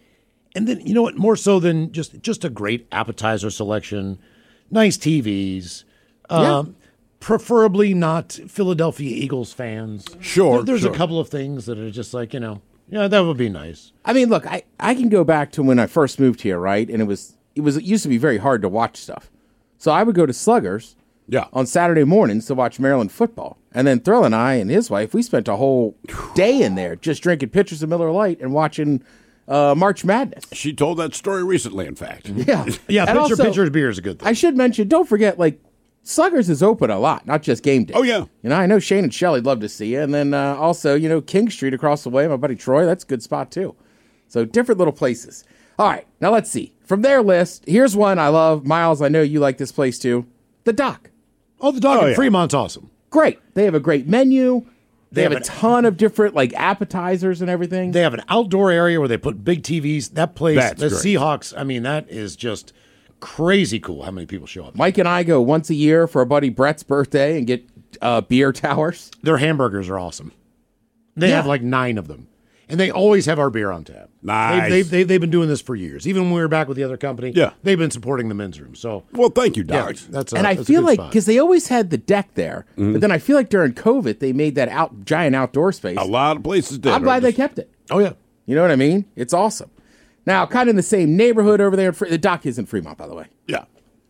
and then, you know what, more so than just, just a great appetizer selection, nice T Vs, um, preferably not Philadelphia Eagles fans. Sure, There- there's sure. a couple of things that are just like, you know, yeah, that would be nice. I mean, look, I, I can go back to when I first moved here, right? And it was it was it used to be very hard to watch stuff. So I would go to Sluggers Yeah. on Saturday mornings to watch Maryland football. And then Thrill and I and his wife, we spent a whole day in there just drinking pitchers of Miller Lite and watching uh, March Madness. She told that story recently, in fact. Yeah. Yeah, And pitcher, also, pitcher's beer is a good thing. I should mention, don't forget, like, Sluggers is open a lot, not just game day. Oh, yeah. You know, I know Shane and Shelley'd love to see you. And then uh, also, you know, King Street across the way, my buddy Troy, that's a good spot too. So different little places. All right, now let's see. From their list, here's one I love. Miles, I know you like this place too. The Dock. Oh, the Dock Oh, in yeah. Fremont's awesome. Great. They have a great menu. They, They have, have a an- ton of different, like, appetizers and everything. They have an outdoor area where they put big T Vs. That place, That's the great. Seahawks, I mean, that is just crazy cool how many people show up. Mike and I go once a year for our buddy Brett's birthday and get uh, beer towers. Their hamburgers are awesome. They Yeah. have like nine of them. And they always have our beer on tap. Nice. They've, they've, they've, they've been doing this for years. Even when we were back with the other company, Yeah. they've been supporting the men's room. So, Well, thank you, yeah, Doc. that's a, and I that's a feel good like spot. because they always had the deck there, Mm-hmm. but then I feel like during COVID they made that out giant outdoor space. A lot of places did. I'm glad they kept it. Oh, yeah. You know what I mean? It's awesome. Now, kind of in the same neighborhood over there. In Fre- the Dock is in Fremont, by the way. Yeah.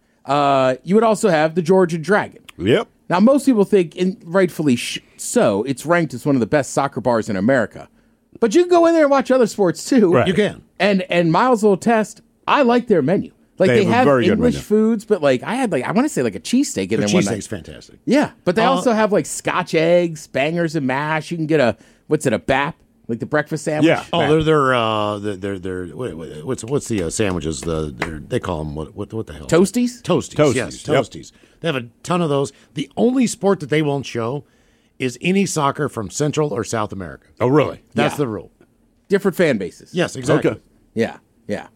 Uh, you would also have the Georgia Dragon. Yep. Now, most people think, and rightfully sh- so, it's ranked as one of the best soccer bars in America. But you can go in there and watch other sports too. Right. You can. And and Miles will test. I like their menu. Like They they, have a have very good English menu. foods, but like I had like I want to say like a cheesesteak in The there one night. cheesesteak's fantastic. Yeah, but they Uh, also have like Scotch eggs, bangers and mash. You can get a what's it a B A P, like the breakfast sandwich. Yeah. Oh, they're they're uh they're they're, they're what, what- what's what's the uh, sandwiches? The they're, they call them what what what the hell? Toasties? Toasties. Toasties, Yes, yep. toasties. They have a ton of those. The only sport that they won't show is any soccer from Central or South America. Oh, really? That's Yeah. the rule. Different fan bases. Yes, exactly. Okay. Yeah, yeah.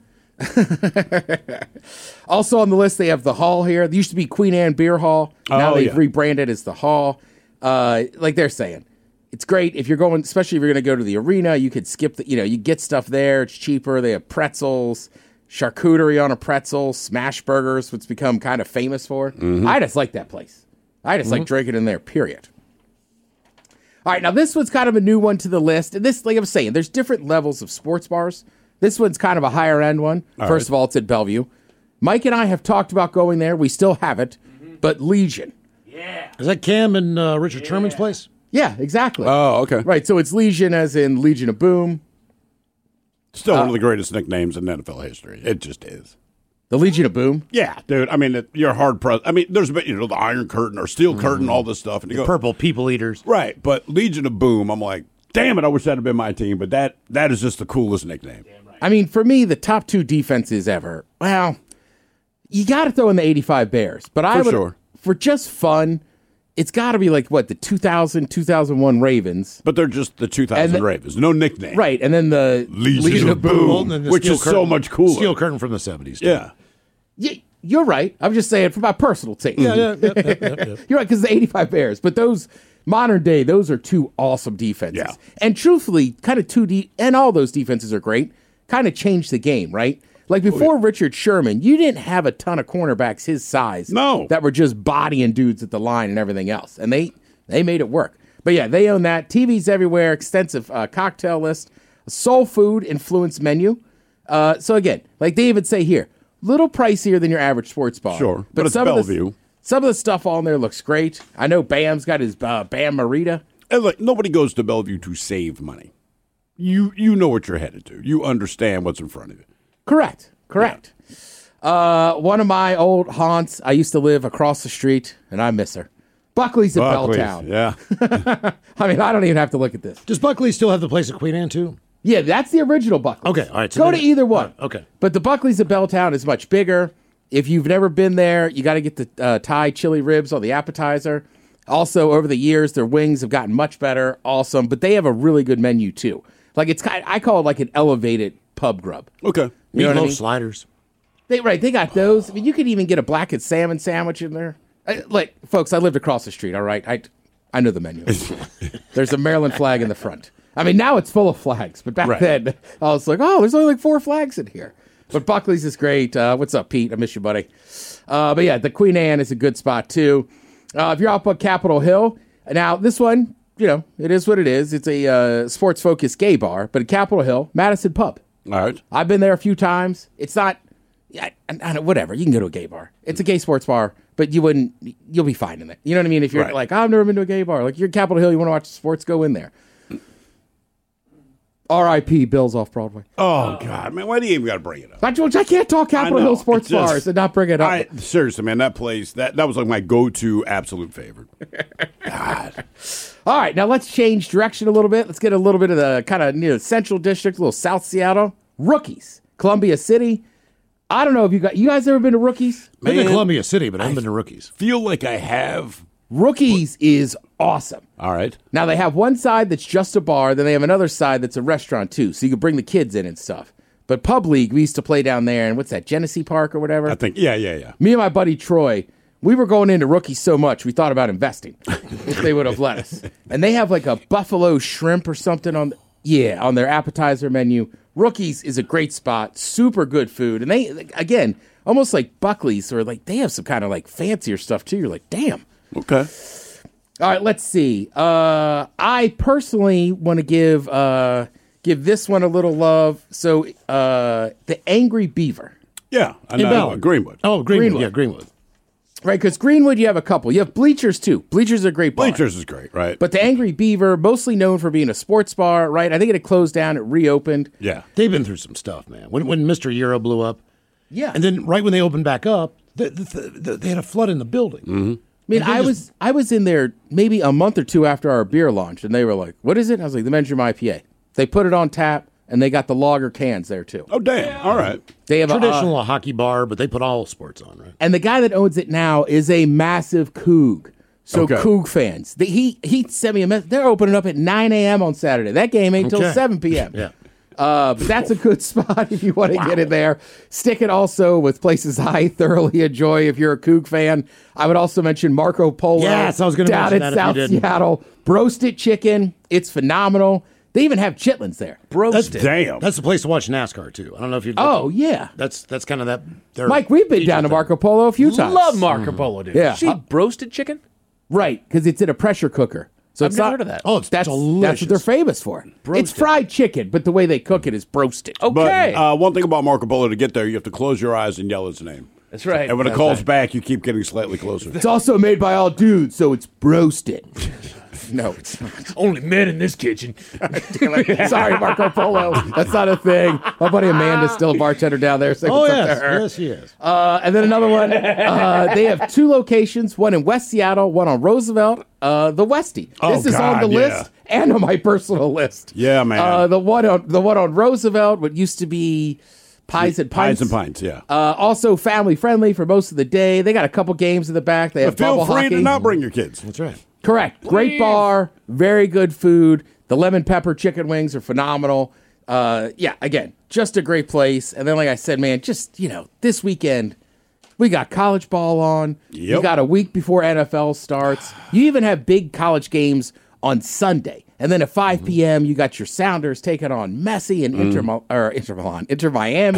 Also on the list, they have the Hall here. There used to be Queen Anne Beer Hall. Now Oh, they've yeah. rebranded as the Hall. Uh, like they're saying, it's great if you're going, especially if you're going to go to the arena. You could skip the, you know, you get stuff there. It's cheaper. They have pretzels, charcuterie on a pretzel, smash burgers, which become kind of famous for. I just like that place. I just like drinking in there. Period. All right, now this one's kind of a new one to the list. And this, like I was saying, there's different levels of sports bars. This one's kind of a higher end one. All First right. of all, it's at Bellevue. Mike and I have talked about going there. We still haven't, but Legion. Is that Cam and uh, Richard Sherman's place? Yeah, exactly. Oh, okay. Right, so it's Legion as in Legion of Boom. Still Uh, one of the greatest nicknames in N F L history. It just is. The Legion of Boom? Yeah, dude. I mean, it, you're hard pressed. I mean, there's been, you know, the Iron Curtain or Steel Curtain, all this stuff. And you The go, purple people eaters. right. But Legion of Boom, I'm like, damn it, I wish that had been my team. But that that is just the coolest nickname. I mean, for me, the top two defenses ever. Well, you got to throw in the eighty-five Bears, but I For would, sure. for just fun, it's got to be like what the two thousand, two thousand one Ravens, But they're just the two thousand And the- Ravens. No nickname. right? And then the Legion, of Boom, Well, and then the which steel is so curtain- much cooler. Steel curtain from the seventies. too. Yeah. Y- You're right. I'm just saying for my personal taste. Yeah, yeah, yeah, yeah, yeah, yeah. You're right because the eighty-five Bears, but those modern day, those are two awesome defenses. Yeah. And truthfully, kind of two D, and all those defenses are great. Kind of changed the game, right? Like before oh, yeah. Richard Sherman, you didn't have a ton of cornerbacks his size. No. That were just bodying dudes at the line and everything else. And they, they made it work. But yeah, they own that. T Vs everywhere, extensive uh, cocktail list, a soul food influenced menu. Uh, so again, like they even say here, little pricier than your average sports bar. Sure, but, but it's some Bellevue. Of the, some of the stuff on there looks great. I know Bam's got his uh, Bam Marita. And look, nobody goes to Bellevue to save money. You you know what you're headed to. You understand what's in front of you. Correct. Correct. Yeah. Uh, one of my old haunts, I used to live across the street, and I miss her. Buckley's in Buckley's, Belltown. Yeah. I mean, I don't even have to look at this. Does Buckley still have the place at Queen Anne, too? Yeah, that's the original Buckley's. Okay, all right. So Go then, to either one. Right, okay. But the Buckley's at Belltown is much bigger. If you've never been there, you got to get the uh, Thai chili ribs on the appetizer. Also, over the years, their wings have gotten much better. Awesome. But they have a really good menu, too. Like, it's kind of, I call it like an elevated pub grub. Okay. You know what I mean? Sliders. They, right, they got those. I mean, you could even get a blackened salmon sandwich in there. I, like, folks, I lived across the street, all right? I, I know the menu. There's a Maryland flag in the front. I mean, now it's full of flags, but back right. then, I was like, oh, there's only like four flags in here. But Buckley's is great. Uh, what's up, Pete? I miss you, buddy. Uh, but yeah, the Queen Anne is a good spot, too. Uh, if you're out on Capitol Hill, now this one, you know, it is what it is. It's a uh, sports-focused gay bar, but at Capitol Hill, Madison Pub. All right. I've been there a few times. It's not, I, I, I, whatever. You can go to a gay bar. It's a gay sports bar, but you wouldn't, you'll be fine in it. You know what I mean? If you're right. like, oh, I've never been to a gay bar. Like, you're at Capitol Hill, you want to watch sports, go in there. R I P Bills off Broadway. Oh, God, man. Why do you even got to bring it up? I, I can't talk Capitol Hill sports just, bars and not bring it up. I, seriously, man, that place, that, that was like my go-to absolute favorite. God. All right, now let's change direction a little bit. Let's get a little bit of the kind of near the Central District, a little South Seattle. Rookies, Columbia City. I don't know if you got, you guys ever been to Rookies? Been to Columbia City, but I haven't been to Rookies. Feel like I have. Rookies is awesome. All right. Now, they have one side that's just a bar, then they have another side that's a restaurant, too, so you can bring the kids in and stuff. But Pub League, we used to play down there, and what's that, Genesee Park or whatever? I think, yeah, yeah, yeah. Me and my buddy Troy, we were going into Rookies so much, we thought about investing, if they would have let us. And they have like a buffalo shrimp or something on, yeah, on their appetizer menu. Rookies is a great spot, super good food. And they, again, almost like Buckley's, or like they have some kind of like fancier stuff, too. You're like, damn. Okay. All right, let's see. Uh, I personally want to give uh, give this one a little love. So, uh, the Angry Beaver. Yeah, I know. Greenwood. Oh, Greenwood. Greenwood. Yeah, Greenwood. Right, because Greenwood, you have a couple. You have Bleachers, too. Bleachers are a great bar. Bleachers is great, right. But the Angry Beaver, mostly known for being a sports bar, right? I think it had closed down. It reopened. Yeah. They've been through some stuff, man. When when Mister Euro blew up. Yeah. And then right when they opened back up, the, the, the, they had a flood in the building. Mm-hmm. I mean, I was I was in there maybe a month or two after our beer launch, and they were like, what is it? I was like, the Men's Room I P A. They put it on tap, and they got the lager cans there, too. Oh, damn. All right. They have Traditional a, uh, hockey bar, but they put all sports on, right? And the guy that owns it now is a massive Coug. So Okay. Coug fans. The, he, he sent me a message. They're opening up at nine a.m. on Saturday. That game ain't until Okay. seven p.m. Yeah. Uh, but that's a good spot if you want to get in there. Stick it also with places I thoroughly enjoy if you're a Coug fan. I would also mention Marco Polo. Yes, I was gonna down mention in that if South you didn't. Seattle. Broasted chicken. It's phenomenal. They even have chitlins there. That's, Damn. That's the place to watch NASCAR, too. I don't know if you've... Oh, yeah. That's that's kind of that... their Mike, we've been feature down to thing. Marco Polo a few times. Love Marco Polo, dude. Yeah. She Uh, roasted chicken? Right, because it's in a pressure cooker. So I've it's never not, heard of that. Oh, it's that's, delicious. That's what they're famous for. It's fried chicken, but the way they cook it is broasted. Okay. But uh, one thing about Marco Polo, to get there, you have to close your eyes and yell his name. That's right. And when it That's calls right. back, you keep getting slightly closer. It's also made by all dudes, so it's broasted. No, it's not. Only men in this kitchen. Sorry, Marco Polo. That's not a thing. My buddy Amanda's still a bartender down there. So Oh, what's up yes. to her. Yes, she is. Uh, and then another one. Uh, they have two locations, one in West Seattle, one on Roosevelt, uh, the Westie. Oh, This is God, on the yeah. list and on my personal list. Yeah, man. Uh, the one on the one on Roosevelt, what used to be Pies and Pints. Pies and Pints, yeah. Uh, also family friendly for most of the day. They got a couple games in the back. They have But feel bubble free hockey. to not bring your kids. That's right. Correct. Great bar, very good food. The lemon pepper chicken wings are phenomenal. Uh, yeah, again, just a great place. And then, like I said, man, just, you know, this weekend, we got college ball on. You Yep. got a week before N F L starts. You even have big college games on Sunday. And then at five p.m., you got your Sounders taking on Messi and Inter, or Inter Milan, Inter Miami.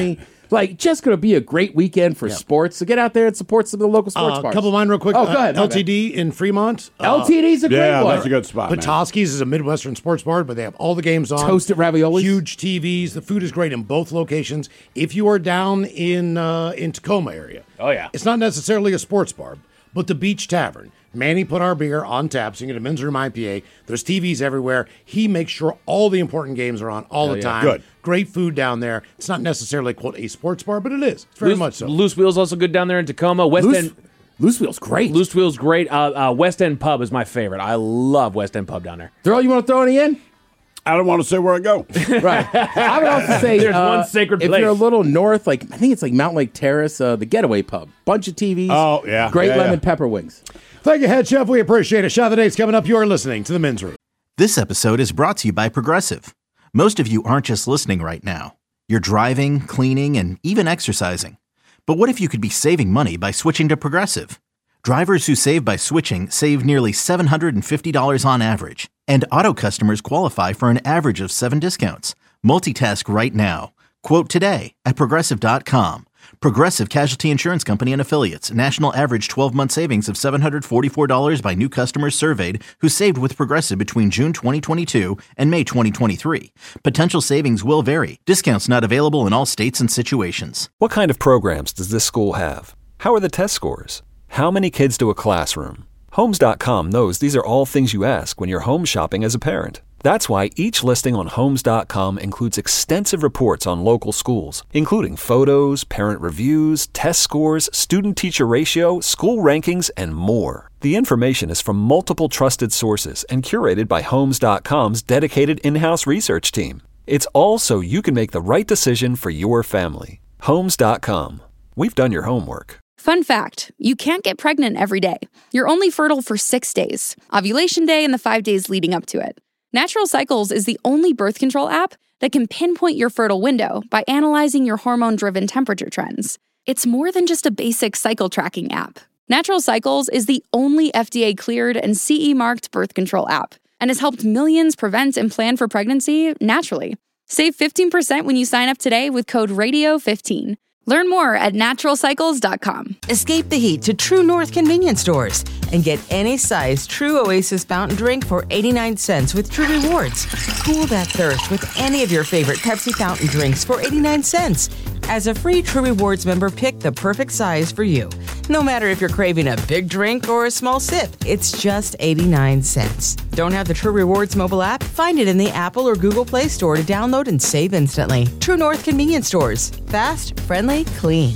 Like, just going to be a great weekend for Yep. sports. So get out there and support some of the local sports Uh, a bars. couple of mine real quick. Oh, go ahead. Uh, L T D in Fremont. L T D's a great yeah, one. that's a good spot, man. Petoskey's is a Midwestern sports bar, but they have all the games on. Toasted raviolis. Huge T Vs. The food is great in both locations. If you are down in uh, in Tacoma area, Oh, yeah. it's not necessarily a sports bar, but the Beach Tavern. Manny put our beer on tap, so you can get a men's room I P A. There's T Vs everywhere. He makes sure all the important games are on all Hell the yeah. time. Good. Great food down there. It's not necessarily, quote, a sports bar, but it is. It's very Loose, much so. Loose Wheels also good down there in Tacoma. West Loose, End. Loose Wheel's great. Loose Wheels great. Uh, uh, West End Pub is my favorite. I love West End Pub down there. Throw, you want to throw any in? I don't want to say where I go. Right. I would also say There's uh, one sacred if place. you're a little north, like I think it's like Mountain Lake Terrace, uh, the Getaway Pub. Bunch of T Vs. Oh, yeah. Great Yeah, lemon yeah. pepper wings. Thank you, Head Chef. We appreciate it. Shot of the Day's coming up. You are listening to The Men's Room. This episode is brought to you by Progressive. Most of you aren't just listening right now. You're driving, cleaning, and even exercising. But what if you could be saving money by switching to Progressive? Drivers who save by switching save nearly seven hundred fifty dollars on average. And auto customers qualify for an average of seven discounts. Multitask right now. Quote today at Progressive dot com. Progressive Casualty Insurance Company and Affiliates. National average twelve-month savings of seven hundred forty-four dollars by new customers surveyed who saved with Progressive between June twenty twenty-two and May twenty twenty-three. Potential savings will vary. Discounts not available in all states and situations. What kind of programs does this school have? How are the test scores? How many kids to a classroom? Homes dot com knows these are all things you ask when you're home shopping as a parent. That's why each listing on Homes dot com includes extensive reports on local schools, including photos, parent reviews, test scores, student-teacher ratio, school rankings, and more. The information is from multiple trusted sources and curated by Homes dot com's dedicated in-house research team. It's all so you can make the right decision for your family. Homes dot com. We've done your homework. Fun fact, you can't get pregnant every day. You're only fertile for six days, ovulation day and the five days leading up to it. Natural Cycles is the only birth control app that can pinpoint your fertile window by analyzing your hormone-driven temperature trends. It's more than just a basic cycle tracking app. Natural Cycles is the only F D A-cleared and C E-marked birth control app and has helped millions prevent and plan for pregnancy naturally. Save fifteen percent when you sign up today with code radio fifteen. Learn more at natural cycles dot com. Escape the heat to True North convenience stores and get any size True Oasis fountain drink for eighty-nine cents with True Rewards. Cool that thirst with any of your favorite Pepsi fountain drinks for eighty-nine cents. As a free True Rewards member, pick the perfect size for you. No matter if you're craving a big drink or a small sip, it's just eighty-nine cents. Don't have the True Rewards mobile app? Find it in the Apple or Google Play Store to download and save instantly. True North convenience stores. Fast, friendly, clean.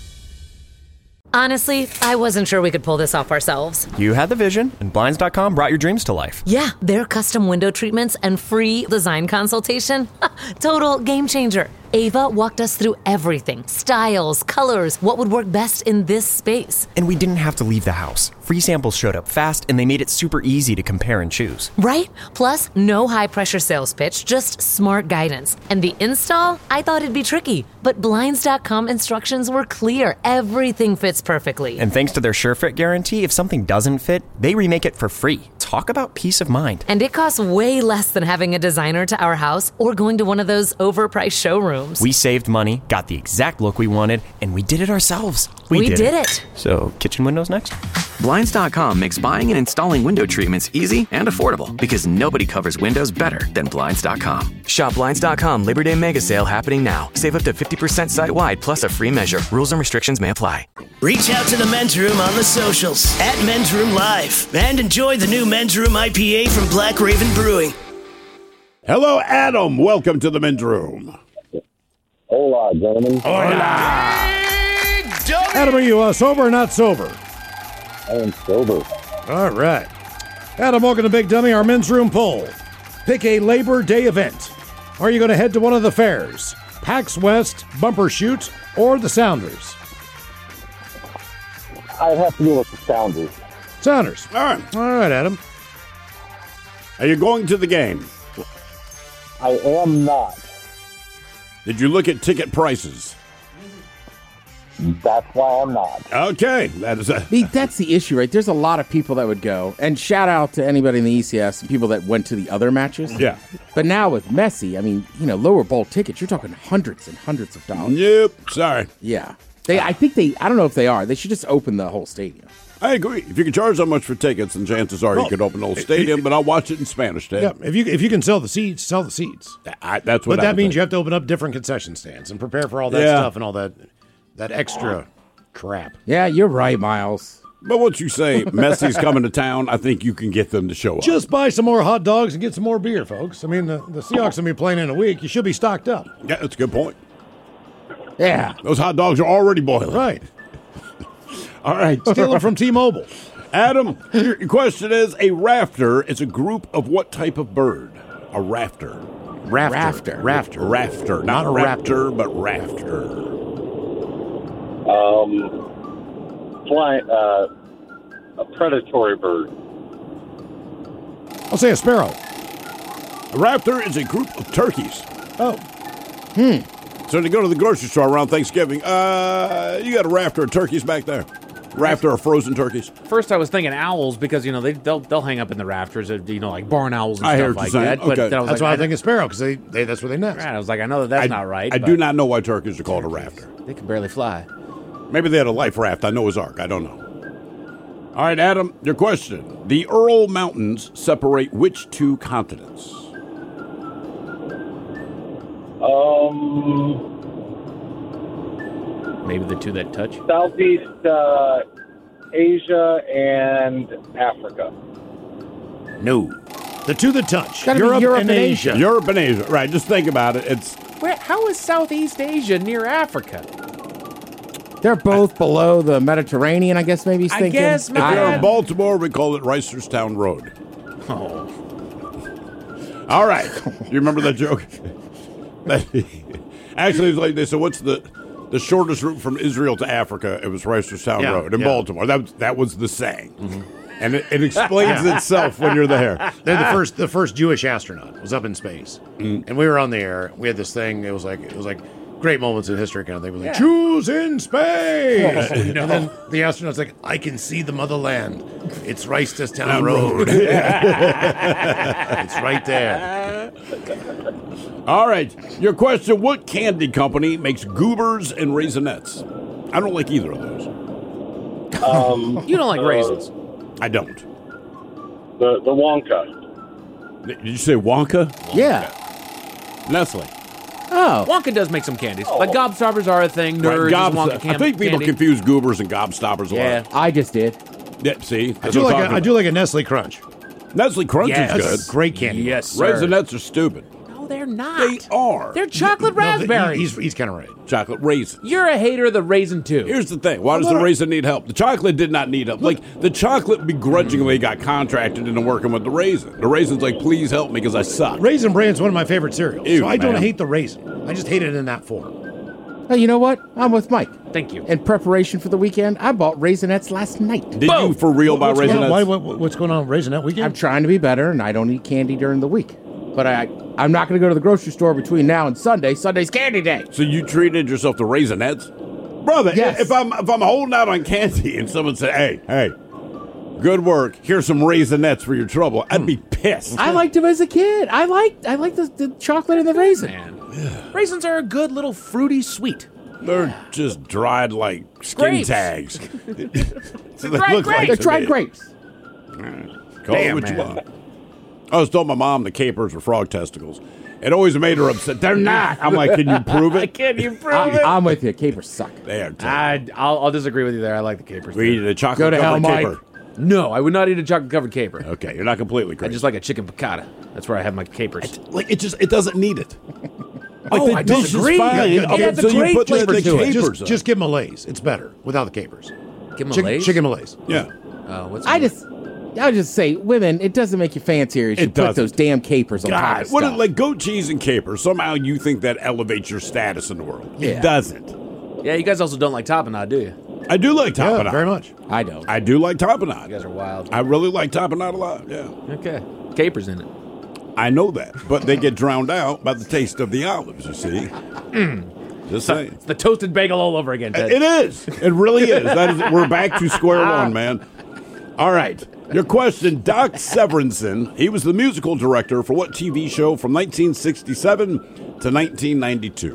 Honestly, I wasn't sure we could pull this off ourselves. You had the vision, and Blinds dot com brought your dreams to life. Yeah, their custom window treatments and free design consultation. Total game changer. Ava walked us through everything. Styles, colors, what would work best in this space. And we didn't have to leave the house. Free samples showed up fast, and they made it super easy to compare and choose. Right? Plus, no high-pressure sales pitch, just smart guidance. And the install? I thought it'd be tricky, but Blinds dot com instructions were clear. Everything fits perfectly. And thanks to their SureFit guarantee, if something doesn't fit, they remake it for free. Talk about peace of mind. And it costs way less than having a designer to our house or going to one of those overpriced showrooms. We saved money, got the exact look we wanted, and we did it ourselves. We, we did, did it. it. So, kitchen windows next? Blinds dot com makes buying and installing window treatments easy and affordable because nobody covers windows better than Blinds dot com. Shop Blinds dot com Labor Day Mega Sale happening now. Save up to fifty percent site-wide plus a free measure. Rules and restrictions may apply. Reach out to the Men's Room on the socials at Men's Room Live and enjoy the new Men's Room I P A from Black Raven Brewing. Hello, Adam. Welcome to the Men's Room. Hola, gentlemen. Hola. Adam, are you uh, sober or not sober? I am sober. All right. Adam, welcome to Big Dummy, our Men's Room poll. Pick a Labor Day event. Are you going to head to one of the fairs? PAX West, Bumper Shoot, or the Sounders? I'd have to go with the Sounders. Sounders. All right. All right, Adam. Are you going to the game? I am not. Did you look at ticket prices? That's why I'm not. Okay, that is a. See, that's the issue, right? There's a lot of people that would go, and shout out to anybody in the E C S, people that went to the other matches. Yeah. But now with Messi, I mean, you know, lower bowl tickets, you're talking hundreds and hundreds of dollars. Yep. Sorry. Yeah. They, I think they, I don't know if they are. They should just open the whole stadium. I agree. If you can charge that much for tickets, then chances are Well, you could open the whole stadium. But I'll watch it in Spanish, Dad. Yeah, if you if you can sell the seats, sell the seats. I, that's what. But I that would means think. you have to open up different concession stands and prepare for all that Yeah. stuff and all that that extra crap. Yeah, you're right, Miles. But once you say Messi's coming to town, I think you can get them to show up. Just buy some more hot dogs and get some more beer, folks. I mean, the, the Seahawks will be playing in a week. You should be stocked up. Yeah, that's a good point. Yeah. Those hot dogs are already boiling. Right. All right. Steal them from T-Mobile. Adam, your question is, a rafter is a group of what type of bird? A rafter. Rafter. Rafter. Rafter. Rafter. Not, Not a a raptor, but rafter. Um, fly, uh, a predatory bird. I'll say a sparrow. A raptor is a group of turkeys. Oh. Hmm. So to go to the grocery store around Thanksgiving, uh, you got a rafter of turkeys back there. Rafter of frozen turkeys. First, I was thinking owls because you know they they'll they'll hang up in the rafters, you know, like barn owls and I hear stuff what like you're that. saying. But Okay. then I was That's like, why I think it's sparrow, because they, they that's where they nest. Right, I was like, I know that that's I, not right. I but do not know why turkeys are called a rafter. They can barely fly. Maybe they had a life raft. I know his ark. I don't know. All right, Adam, your question. The Ural Mountains separate which two continents? Um, Maybe the two that touch. Southeast uh, Asia and Africa. No. The two that touch. Gotta be Europe, Europe and and Asia. Asia. Europe and Asia. Right, just think about it. It's Where? How is Southeast Asia near Africa? They're both below the Mediterranean, I guess maybe he's I thinking. guess, if you're man. in Baltimore, we call it Reisterstown Road. Oh. All right. You remember that joke? Actually, it's like they said, what's the the shortest route from Israel to Africa? It was Reisterstown Yeah, Road in yeah. Baltimore. That was, that was the saying. And it, it explains itself when you're there. They're the first the first Jewish astronaut was up in space. And we were on the air. We had this thing, it was like it was like great moments in history kind of thing. We were like, Yeah. Jews in space! And then the astronaut's like, I can see the motherland. It's Reisterstown Road. It's right there. All right. Your question, what candy company makes goobers and raisinets? I don't like either of those. Um, You don't like uh, raisins. I don't. The the Wonka. Did you say Wonka? Yeah. Nestle. Oh. Wonka does make some candies. Like gobstoppers are a thing. Nerds Right, is gobs- Wonka can- I think people candy. confuse goobers and gobstoppers a Yeah. lot. I just did. Yeah, see? I That's do what like I'm a, I talking do like a Nestle Crunch. about. Nestle Crunch Yes. is That's good. great candy. Yes, sir. Raisinets are stupid. No, they're not. They are. They're chocolate No, the- raspberries. he's he's kind of right. Chocolate raisins. You're a hater of the raisin too. Here's the thing. Why does I'm the not- raisin need help? The chocolate did not need help. Like, the chocolate begrudgingly got contracted into working with the raisin. The raisin's like, please help me because I suck. Raisin Bran's one of my favorite cereals. Ew, so I don't man. hate the raisin. I just hate it in that form. Hey, you know what? I'm with Mike. Thank you. In preparation for the weekend, I bought Raisinets last night. Did you for real buy What's going on- raisinets? why- what- what's going on with Raisinette weekend? I'm trying to be better, and I don't eat candy during the week. But I, I'm not going to go to the grocery store between now and Sunday. Sunday's candy day. So you treated yourself to raisinets? Brother, Yes. if I'm if I'm holding out on candy and someone said, hey, hey, good work, here's some raisinets for your trouble, I'd be pissed. I liked them as a kid. I liked I liked the, the chocolate and the raisin. Man. Raisins are a good little fruity sweet. They're just dried like skin Grapes. tags. So they dried look like grapes. They're to dried me. grapes. Call it Damn, what you man. want. I was told my mom the capers were frog testicles. It always made her upset. They're not. I'm like, can you prove it? Can you prove I, it? I'm with you. Capers suck. They are terrible. I, I'll, I'll disagree with you there. I like the capers. We too. eat a chocolate Go to hell, covered Mike. caper. No, I would not eat a chocolate covered caper. Okay, you're not completely I crazy. just like a chicken piccata. That's where I have my capers. like it just it doesn't need it. Like Oh, the I dish disagree. is fine Yeah, up yeah, until the you great put the, the flavors to it. capers Just, on. just give them a Lay's. It's better without the capers. Give 'em a Chick- Lay's? Chicken Malays. Yeah. Uh, what's I just, I'll just say, women, it doesn't make you fancier if you It put doesn't. those damn capers on top God, of what stuff. it, like goat cheese and capers? Somehow you think that elevates your status in the world. Yeah. It doesn't. Yeah, you guys also don't like tapenade, do you? I do like Yeah, tapenade. very much. I don't. I do like You tapenade. guys are wild. I really like tapenade a lot. Yeah. Okay. Capers in it. I know that, but they get drowned out by the taste of the olives, you see. Just saying. It's the toasted bagel all over again, Ted. It is. It really is. That is. We're back to square one, man. All right. Your question, Doc Severinsen. He was the musical director for what T V show from nineteen sixty-seven to nineteen ninety-two?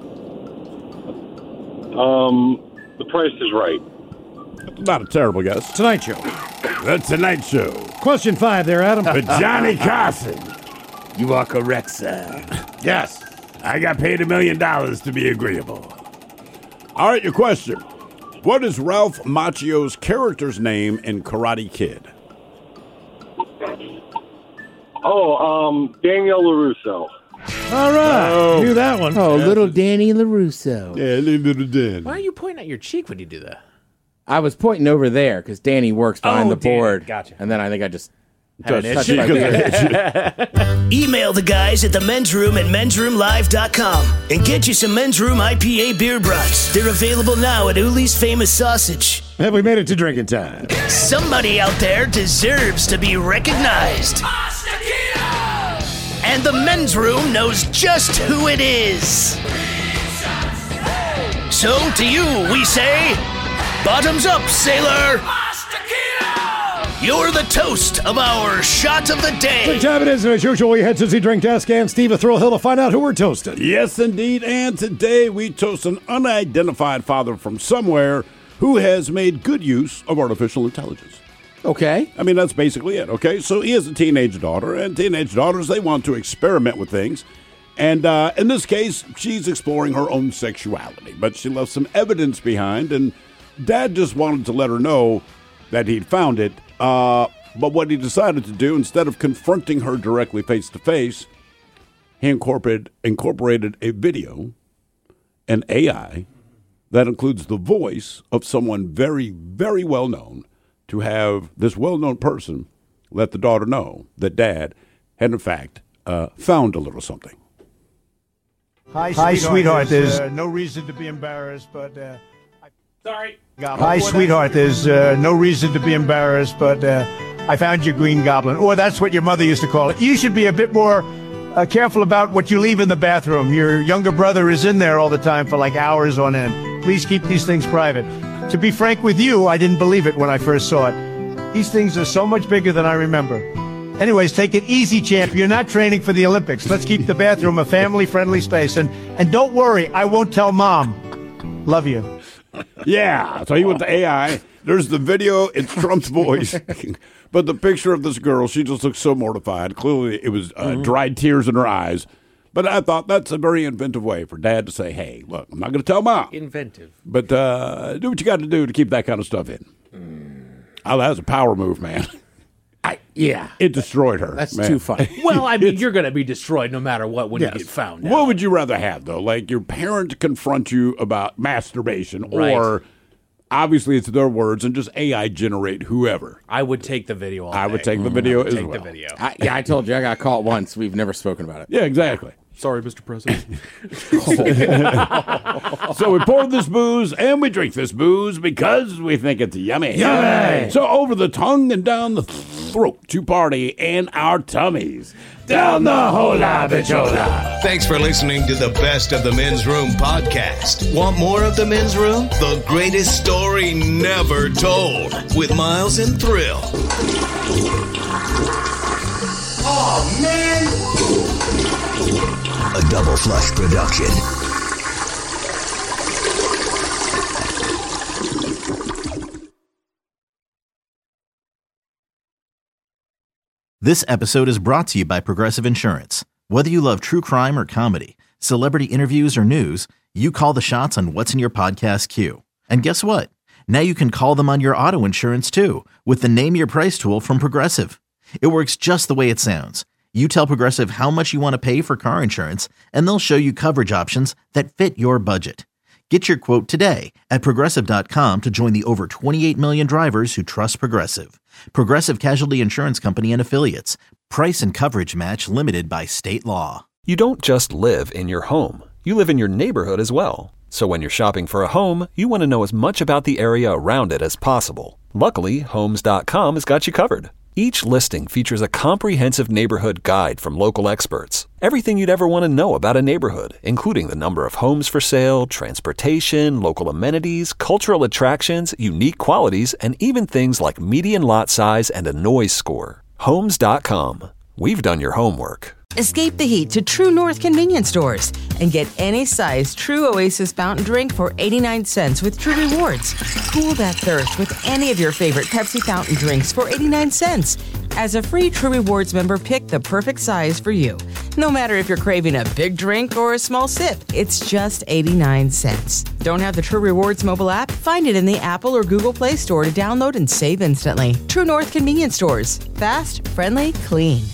Um, The Price is Right. Not a terrible guess. Tonight Show. The Tonight Show. Question five there, Adam. With Johnny Carson. You are correct, sir. Yes. I got paid a million dollars to be agreeable. All right, your question. What is Ralph Macchio's character's name in Karate Kid? Oh, um, Daniel LaRusso. All right. Oh. Knew that one. Oh, little Danny LaRusso. Yeah, little Danny. Why are you pointing at your cheek when you do that? I was pointing over there because Danny works behind Oh, the Danny. board. Gotcha. And then I think I just Had an touched itch. my beard. Email the guys at the men's room at men's room live dot com and get you some Men's Room I P A beer brats. They're available now at Uli's Famous Sausage. Have we made it to drinking time? Somebody out there deserves to be recognized. And the Men's Room knows just who it is. So to you, we say, bottoms up, sailor. You're the toast of our shot of the day. Drink time it is, and as usual, we head to the drink desk and Steve a Thrill Hill to find out who we're toasting. Yes, indeed. And today we toast an unidentified father from somewhere who has made good use of artificial intelligence. Okay. I mean, that's basically it, okay? So he has a teenage daughter, and teenage daughters, they want to experiment with things. And uh, in this case, she's exploring her own sexuality, but she left some evidence behind, and Dad just wanted to let her know that he'd found it. Uh, but what he decided to do, instead of confronting her directly face-to-face, he incorporated, incorporated a video, an A I, that includes the voice of someone very, very well-known, to have this well-known person let the daughter know that Dad had, in fact, uh, found a little something. Hi, Hi, sweetheart. sweetheart. There's There's, uh, no reason to be embarrassed, but uh, Sorry. hi, sweetheart. There's uh, no reason to be embarrassed, but uh, I found your green goblin, or that's what your mother used to call it. You should be a bit more uh, careful about what you leave in the bathroom. Your younger brother is in there all the time for like hours on end. Please keep these things private. To be frank with you, I didn't believe it when I first saw it. These things are so much bigger than I remember. Anyways, take it easy, champ. You're not training for the Olympics. Let's keep the bathroom a family-friendly space. And, and don't worry, I won't tell Mom. Love you. Yeah, so he went to A I. There's the video. It's Trump's voice. But the picture of this girl, she just looks so mortified. Clearly, it was uh, Mm-hmm. dried tears in her eyes. But I thought that's a very inventive way for Dad to say, hey, look, I'm not going to tell Mom. Inventive. But uh, do what you got to do to keep that kind of stuff in. Mm. Oh, that was a power move, man. I, yeah. It destroyed her. That's man. too funny. Well, I mean, you're going to be destroyed no matter what when Yes. you get found out. What would you rather have, though? Like your parent confront you about masturbation, Right. or obviously it's their words and just A I generate whoever? I would take the video all I day. would take the video I would as take well. the video. I, yeah, I told you I got caught once. We've never spoken about it. Yeah, exactly. Sorry, Mister President. So we pour this booze and we drink this booze because we think it's yummy. Yummy! So over the tongue and down the throat to party in our tummies. Down the hola bichola. Thanks for listening to the Best of the Men's Room podcast. Want more of the Men's Room? The greatest story never told with Miles and Thrill. Oh, man. A Double Flush production. This episode is brought to you by Progressive Insurance. Whether you love true crime or comedy, celebrity interviews or news, you call the shots on what's in your podcast queue. And guess what? Now you can call them on your auto insurance too with the Name Your Price tool from Progressive. It works just the way it sounds. You tell Progressive how much you want to pay for car insurance, and they'll show you coverage options that fit your budget. Get your quote today at Progressive dot com to join the over twenty-eight million drivers who trust Progressive. Progressive Casualty Insurance Company and Affiliates. Price and coverage match limited by state law. You don't just live in your home. You live in your neighborhood as well. So when you're shopping for a home, you want to know as much about the area around it as possible. Luckily, Homes dot com has got you covered. Each listing features a comprehensive neighborhood guide from local experts. Everything you'd ever want to know about a neighborhood, including the number of homes for sale, transportation, local amenities, cultural attractions, unique qualities, and even things like median lot size and a noise score. Homes dot com. We've done your homework. Escape the heat to True North convenience stores and get any size True Oasis fountain drink for eighty-nine cents with True Rewards. Cool that thirst with any of your favorite Pepsi fountain drinks for eighty-nine cents. As a free True Rewards member, pick the perfect size for you. No matter if you're craving a big drink or a small sip, it's just eighty-nine cents. Don't have the True Rewards mobile app? Find it in the Apple or Google Play Store to download and save instantly. True North convenience stores. Fast, friendly, clean.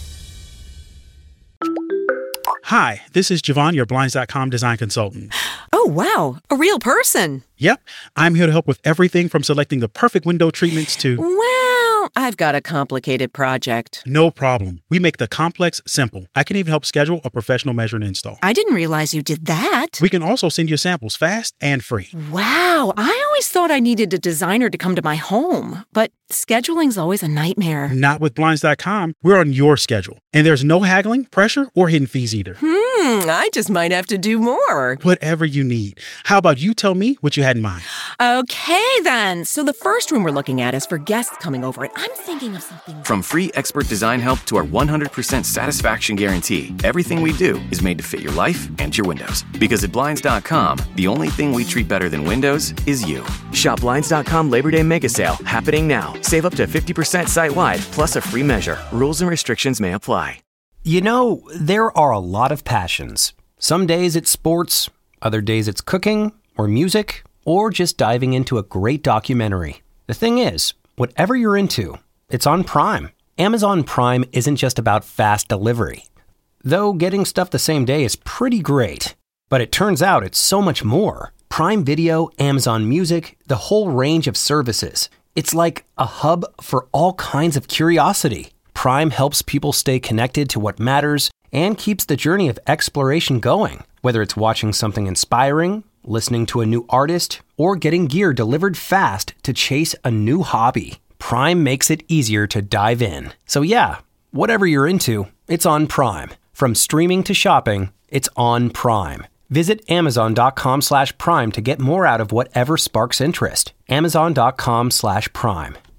Hi, this is Javon, your Blinds dot com design consultant. Oh, wow. A real person. Yep. I'm here to help with everything from selecting the perfect window treatments to... Well, I've got a complicated project. No problem. We make the complex simple. I can even help schedule a professional measure and install. I didn't realize you did that. We can also send you samples fast and free. Wow. I always thought I needed a designer to come to my home, but scheduling's always a nightmare. Not with Blinds dot com. We're on your schedule. And there's no haggling, pressure, or hidden fees either. Hmm, I just might have to do more. Whatever you need. How about you tell me what you had in mind? Okay, then. So the first room we're looking at is for guests coming over, and I'm thinking of something... From free expert design help to our one hundred percent satisfaction guarantee, everything we do is made to fit your life and your windows. Because at Blinds dot com, the only thing we treat better than windows is you. Shop Blinds dot com Labor Day Mega Sale happening now. Save up to fifty percent site-wide, plus a free measure. Rules and restrictions may apply. You know, there are a lot of passions. Some days it's sports, other days it's cooking, or music, or just diving into a great documentary. The thing is, whatever you're into, it's on Prime. Amazon Prime isn't just about fast delivery. Though getting stuff the same day is pretty great. But it turns out it's so much more. Prime Video, Amazon Music, the whole range of services. It's like a hub for all kinds of curiosity. Prime helps people stay connected to what matters and keeps the journey of exploration going. Whether it's watching something inspiring, listening to a new artist, or getting gear delivered fast to chase a new hobby, Prime makes it easier to dive in. So yeah, whatever you're into, it's on Prime. From streaming to shopping, it's on Prime. Visit Amazon dot com slash Prime to get more out of whatever sparks interest. Amazon dot com slash Prime.